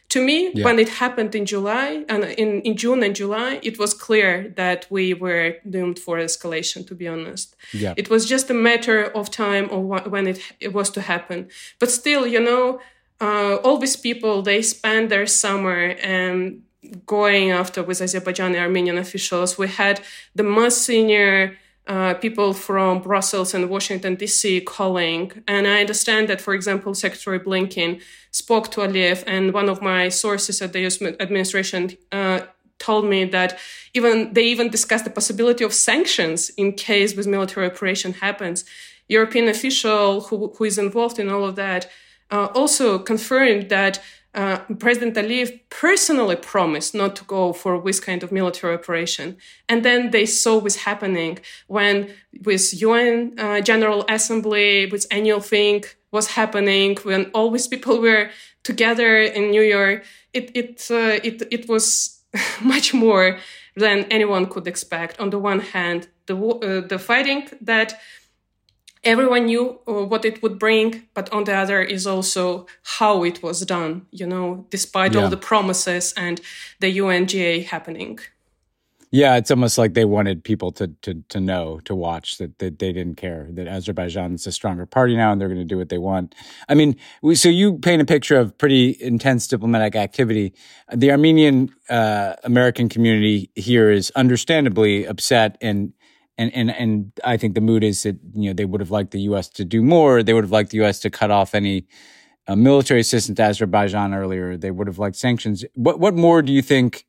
To me, when it happened in July and in June and July, it was clear that we were doomed for escalation, to be honest. Yeah. It was just a matter of time or when it was to happen. But still, all these people, they spend their summer going after with Azerbaijani Armenian officials. We had the most senior people from Brussels and Washington, D.C. calling. And I understand that, for example, Secretary Blinken spoke to Aliyev, and one of my sources at the U.S. administration told me that they even discussed the possibility of sanctions in case this military operation happens. European official who is involved in all of that also confirmed that President Aliyev personally promised not to go for this kind of military operation. And then they saw this happening when with UN General Assembly, with annual thing was happening, when all these people were together in New York. It was much more than anyone could expect. On the one hand, the fighting that everyone knew what it would bring, but on the other is also how it was done, despite all the promises and the UNGA happening. Yeah, it's almost like they wanted people to know, to watch, that they didn't care, that Azerbaijan's a stronger party now and they're going to do what they want. I mean, so you paint a picture of pretty intense diplomatic activity. The Armenian American community here is understandably upset, and I think the mood is that they would have liked the U.S. to do more. They would have liked the U.S. to cut off any military assistance to Azerbaijan earlier. They would have liked sanctions. What more do you think?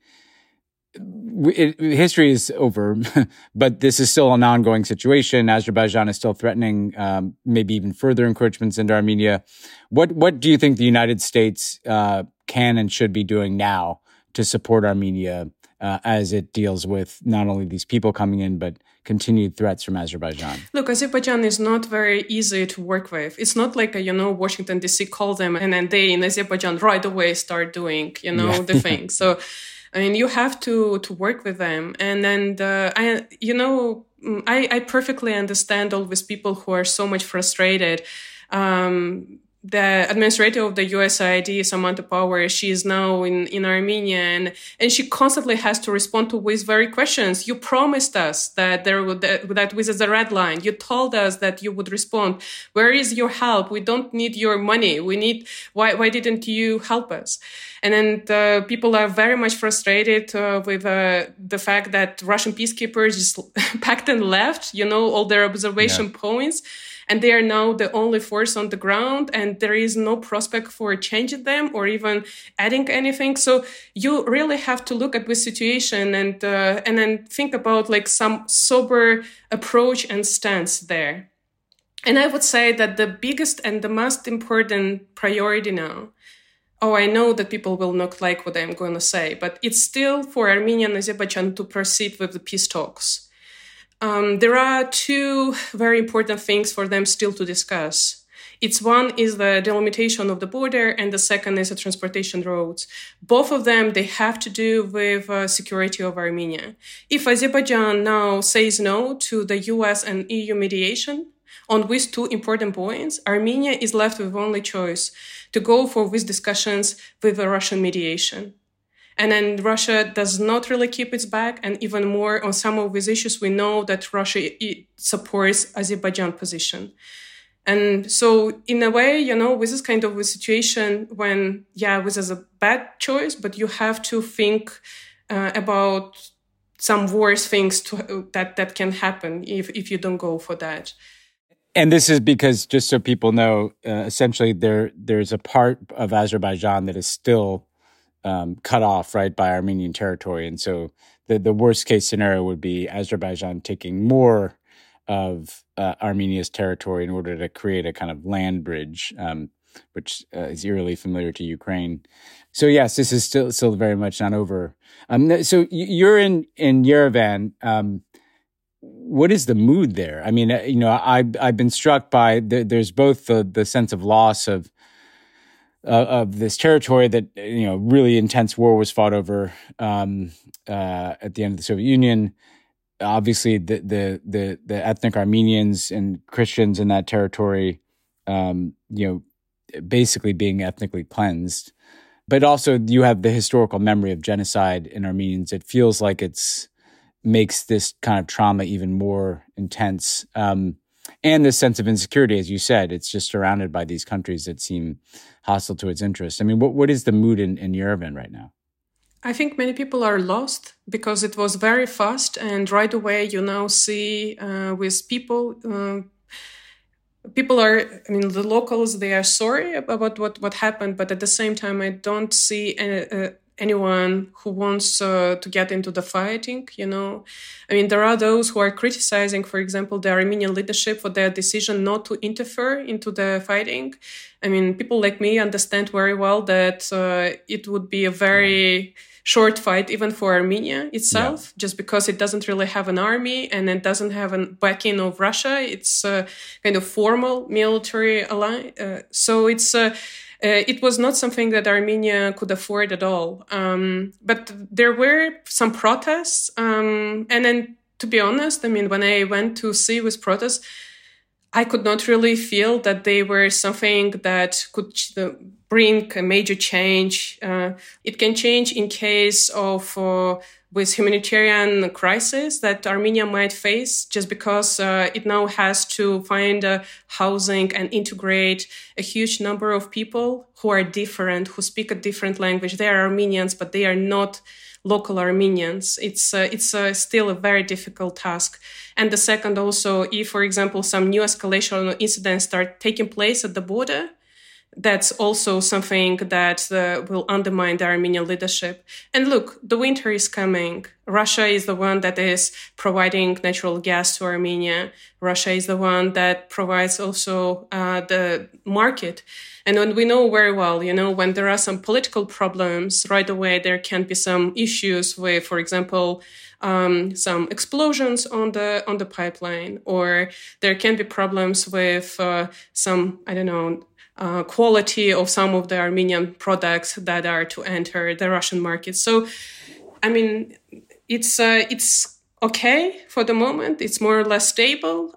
History is over, but this is still an ongoing situation. Azerbaijan is still threatening maybe even further encroachments into Armenia. What do you think the United States can and should be doing now to support Armenia as it deals with not only these people coming in, but continued threats from Azerbaijan? Look, Azerbaijan is not very easy to work with. It's not like, Washington, D.C. call them and then they in Azerbaijan right away start doing, the thing. So, I mean, you have to work with them. And then, I perfectly understand all these people who are so much frustrated. The administrator of the USAID, Samantha Power, she is now in Armenia, and she constantly has to respond to these very questions. You promised us that that this is a red line. You told us that you would respond. Where is your help? We don't need your money. Why didn't you help us? And then people are very much frustrated with the fact that Russian peacekeepers just packed and left, all their observation points. And they are now the only force on the ground, and there is no prospect for changing them or even adding anything. So you really have to look at this situation and then think about like some sober approach and stance there. And I would say that the biggest and the most important priority now, I know that people will not like what I'm going to say, but it's still for Armenia and Azerbaijan to proceed with the peace talks. There are two very important things for them still to discuss. One is the delimitation of the border, and the second is the transportation roads. Both of them, they have to do with security of Armenia. If Azerbaijan now says no to the US and EU mediation on these two important points, Armenia is left with only choice to go for these discussions with the Russian mediation. And then Russia does not really keep its back. And even more on some of these issues, we know that Russia supports Azerbaijan position. And so in a way, this is kind of a situation when, this is a bad choice, but you have to think about some worse things that can happen if you don't go for that. And this is because, just so people know, essentially there's a part of Azerbaijan that is still cut off, right, by Armenian territory. And so the worst case scenario would be Azerbaijan taking more of Armenia's territory in order to create a kind of land bridge, which is eerily familiar to Ukraine. So yes, this is still very much not over. So you're in Yerevan. What is the mood there? I mean, I've been struck by there's both the sense of loss of this territory that, really intense war was fought over at the end of the Soviet Union. Obviously, the ethnic Armenians and Christians in that territory, basically being ethnically cleansed. But also you have the historical memory of genocide in Armenians. It feels like makes this kind of trauma even more intense. And this sense of insecurity, as you said, it's just surrounded by these countries that seem hostile to its interests. I mean, what is the mood in Yerevan right now? I think many people are lost because it was very fast, and right away you now see with people are, I mean, the locals, they are sorry about what happened, but at the same time, I don't see anyone who wants to get into the fighting, you know. I mean, there are those who are criticizing, for example, the Armenian leadership for their decision not to interfere into the fighting. I mean, people like me understand very well that it would be a very short fight even for Armenia itself, just because it doesn't really have an army and it doesn't have a backing of Russia. It's a kind of formal military alliance. So it was not something that Armenia could afford at all. But there were some protests. And then, to be honest, I mean, when I went to see with protests, I could not really feel that they were something that could bring a major change. It can change in case of with humanitarian crisis that Armenia might face, just because it now has to find housing and integrate a huge number of people who are different, who speak a different language. They are Armenians, but they are not local Armenians. It's still a very difficult task. And the second also, if, for example, some new escalation incidents start taking place at the border, that's also something that will undermine the Armenian leadership. And look, the winter is coming. Russia is the one that is providing natural gas to Armenia. Russia is the one that provides also the market. And when we know very well, you know, when there are some political problems, right away there can be some issues with, for example, some explosions on the pipeline, or there can be problems with some, I don't know, quality of some of the Armenian products that are to enter the Russian market. So, I mean, it's okay for the moment. It's more or less stable.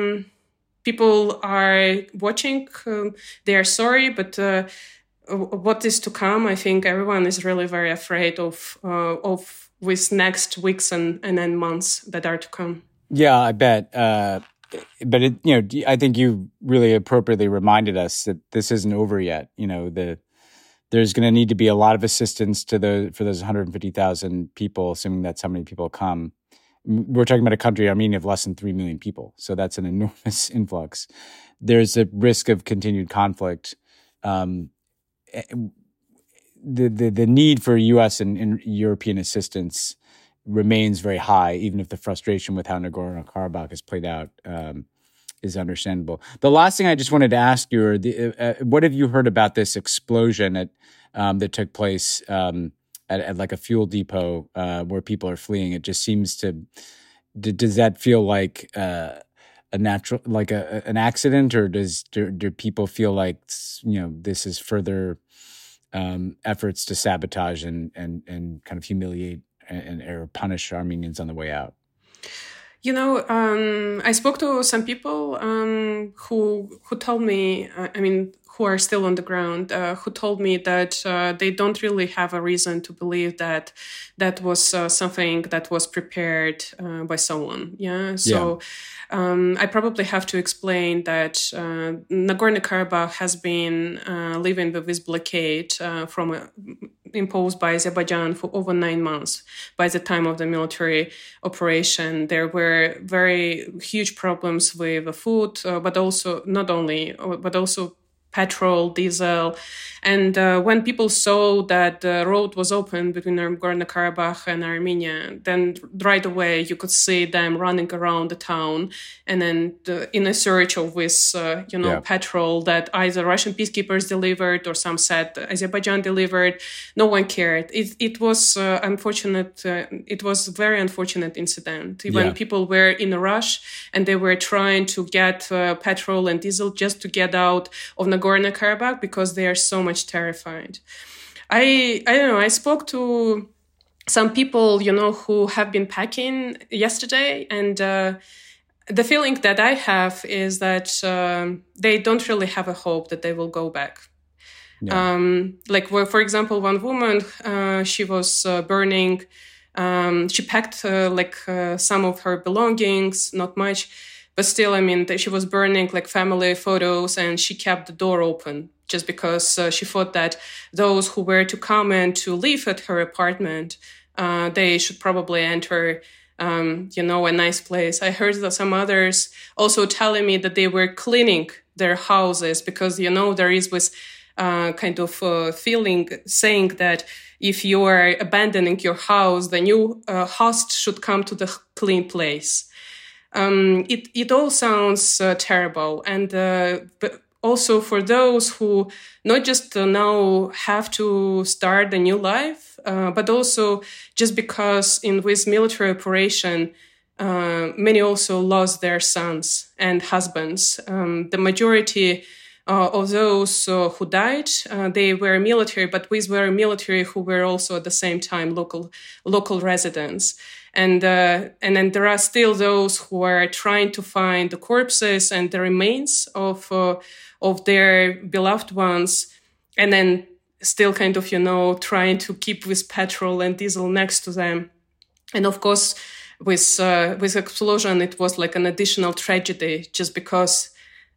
People are watching. They are sorry, but what is to come? I think everyone is really very afraid of with next weeks and then months that are to come. Yeah, I bet. But it, you know, I think you really appropriately reminded us that this isn't over yet. You know, there's going to need to be a lot of assistance for those 150,000 people, assuming that's how many people come. We're talking about a country, Armenia, of less than 3 million people, so that's an enormous influx. There's a risk of continued conflict. The need for U.S. and European assistance remains very high, even if the frustration with how Nagorno-Karabakh has played out is understandable. The last thing I just wanted to ask you, what have you heard about this explosion that took place at like a fuel depot where people are fleeing? It just seems does that feel like a natural, like an accident, or do people feel like, you know, this is further efforts to sabotage and kind of humiliate or punish Armenians on the way out? You know, I spoke to some people who told me, I mean, who are still on the ground, who told me that they don't really have a reason to believe that that was something that was prepared by someone. Yeah. So I probably have to explain that Nagorno-Karabakh has been living with this blockade imposed by Azerbaijan for over 9 months. By the time of the military operation, there were very huge problems with food, but also petrol, diesel. And when people saw that the road was open between Nagorno-Karabakh and Armenia, then right away you could see them running around the town and then in a search of this, petrol that either Russian peacekeepers delivered or some said Azerbaijan delivered. No one cared. It was unfortunate. It was a very unfortunate incident. When people were in a rush and they were trying to get petrol and diesel just to get out of Nagorno-Karabakh because they are so much terrified. I don't know. I spoke to some people, you know, who have been packing yesterday, and the feeling that I have is that they don't really have a hope that they will go back. Yeah. For example, one woman, she was burning. She packed some of her belongings, not much, but still, she was burning like family photos, and she kept the door open just because she thought that those who were to come and to live at her apartment, they should probably enter, a nice place. I heard that some others also telling me that they were cleaning their houses because, there is this feeling saying that if you are abandoning your house, the new host should come to the clean place. It all sounds terrible. And but also for those who not just now have to start a new life, but also just because in this military operation, many also lost their sons and husbands. The majority of those who died, they were military, but these were military who were also at the same time local residents. And then there are still those who are trying to find the corpses and the remains of their beloved ones, and then still trying to keep this petrol and diesel next to them. And of course, with explosion, it was like an additional tragedy just because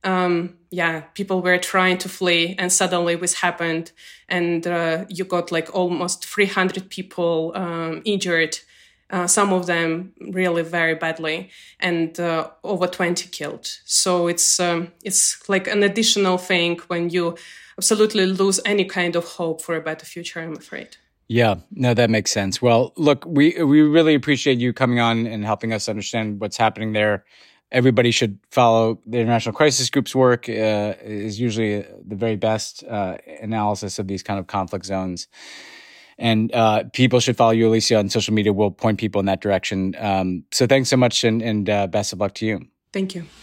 people were trying to flee, and suddenly this happened, and you got like almost 300 people injured. Some of them really very badly, and over 20 killed. So it's like an additional thing when you absolutely lose any kind of hope for a better future, I'm afraid. Yeah, no, that makes sense. Well, look, we really appreciate you coming on and helping us understand what's happening there. Everybody should follow the International Crisis Group's work. Is usually the very best analysis of these kind of conflict zones. And people should follow you, Alicia, on social media. We'll point people in that direction. So thanks so much, and best of luck to you. Thank you.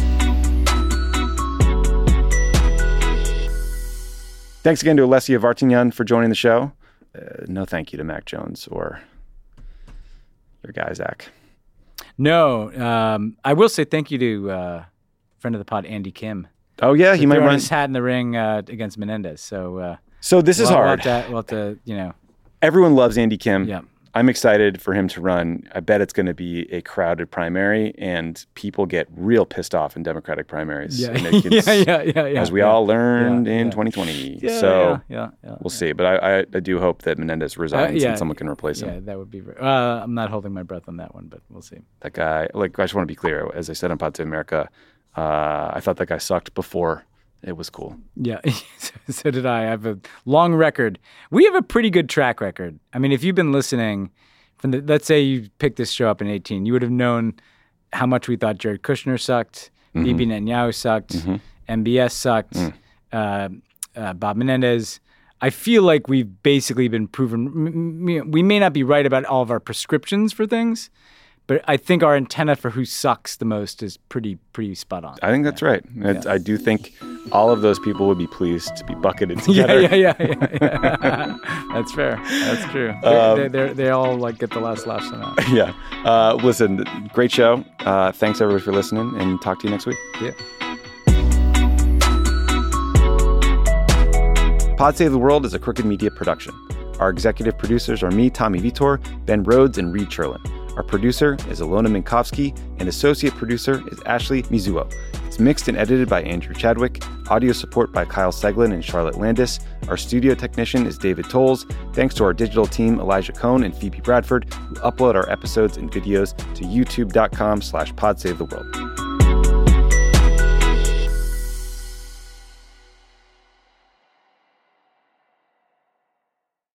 Thanks again to Alessia Vartanyan for joining the show. No thank you to Mac Jones or your guy, Zach. No, I will say thank you to friend of the pod, Andy Kim. Oh, yeah, he might run his hat in the ring against Menendez. So this is hard. We'll have to, Everyone loves Andy Kim. Yeah. I'm excited for him to run. I bet it's going to be a crowded primary, and people get real pissed off in Democratic primaries. Yeah, as we all learned in 2020. We'll see. But I do hope that Menendez resigns and someone can replace him. Yeah, that would be. I'm not holding my breath on that one, but we'll see. That guy. I just want to be clear. As I said on Pod Save America, I thought that guy sucked before. It was cool. Yeah, so did I. I have a long record. We have a pretty good track record. I mean, if you've been listening, let's say you picked this show up in 2018, you would have known how much we thought Jared Kushner sucked, Bibi Netanyahu sucked, MBS sucked, Bob Menendez. I feel like we've basically been proven. We may not be right about all of our prescriptions for things, but I think our antenna for who sucks the most is pretty spot on. I think that's right. I do think all of those people would be pleased to be bucketed together. Yeah. That's fair. That's true. They all get the last laugh somehow. Yeah. Listen, great show. Thanks everybody for listening, and talk to you next week. Yeah. Pod Save the World is a Crooked Media production. Our executive producers are me, Tommy Vitor, Ben Rhodes, and Reed Cherlin. Our producer is Ilona Minkowski, and associate producer is Ashley Mizuo. It's mixed and edited by Andrew Chadwick, audio support by Kyle Seglin and Charlotte Landis. Our studio technician is David Tolles. Thanks to our digital team, Elijah Cohn and Phoebe Bradford, who upload our episodes and videos to youtube.com/podsavetheworld.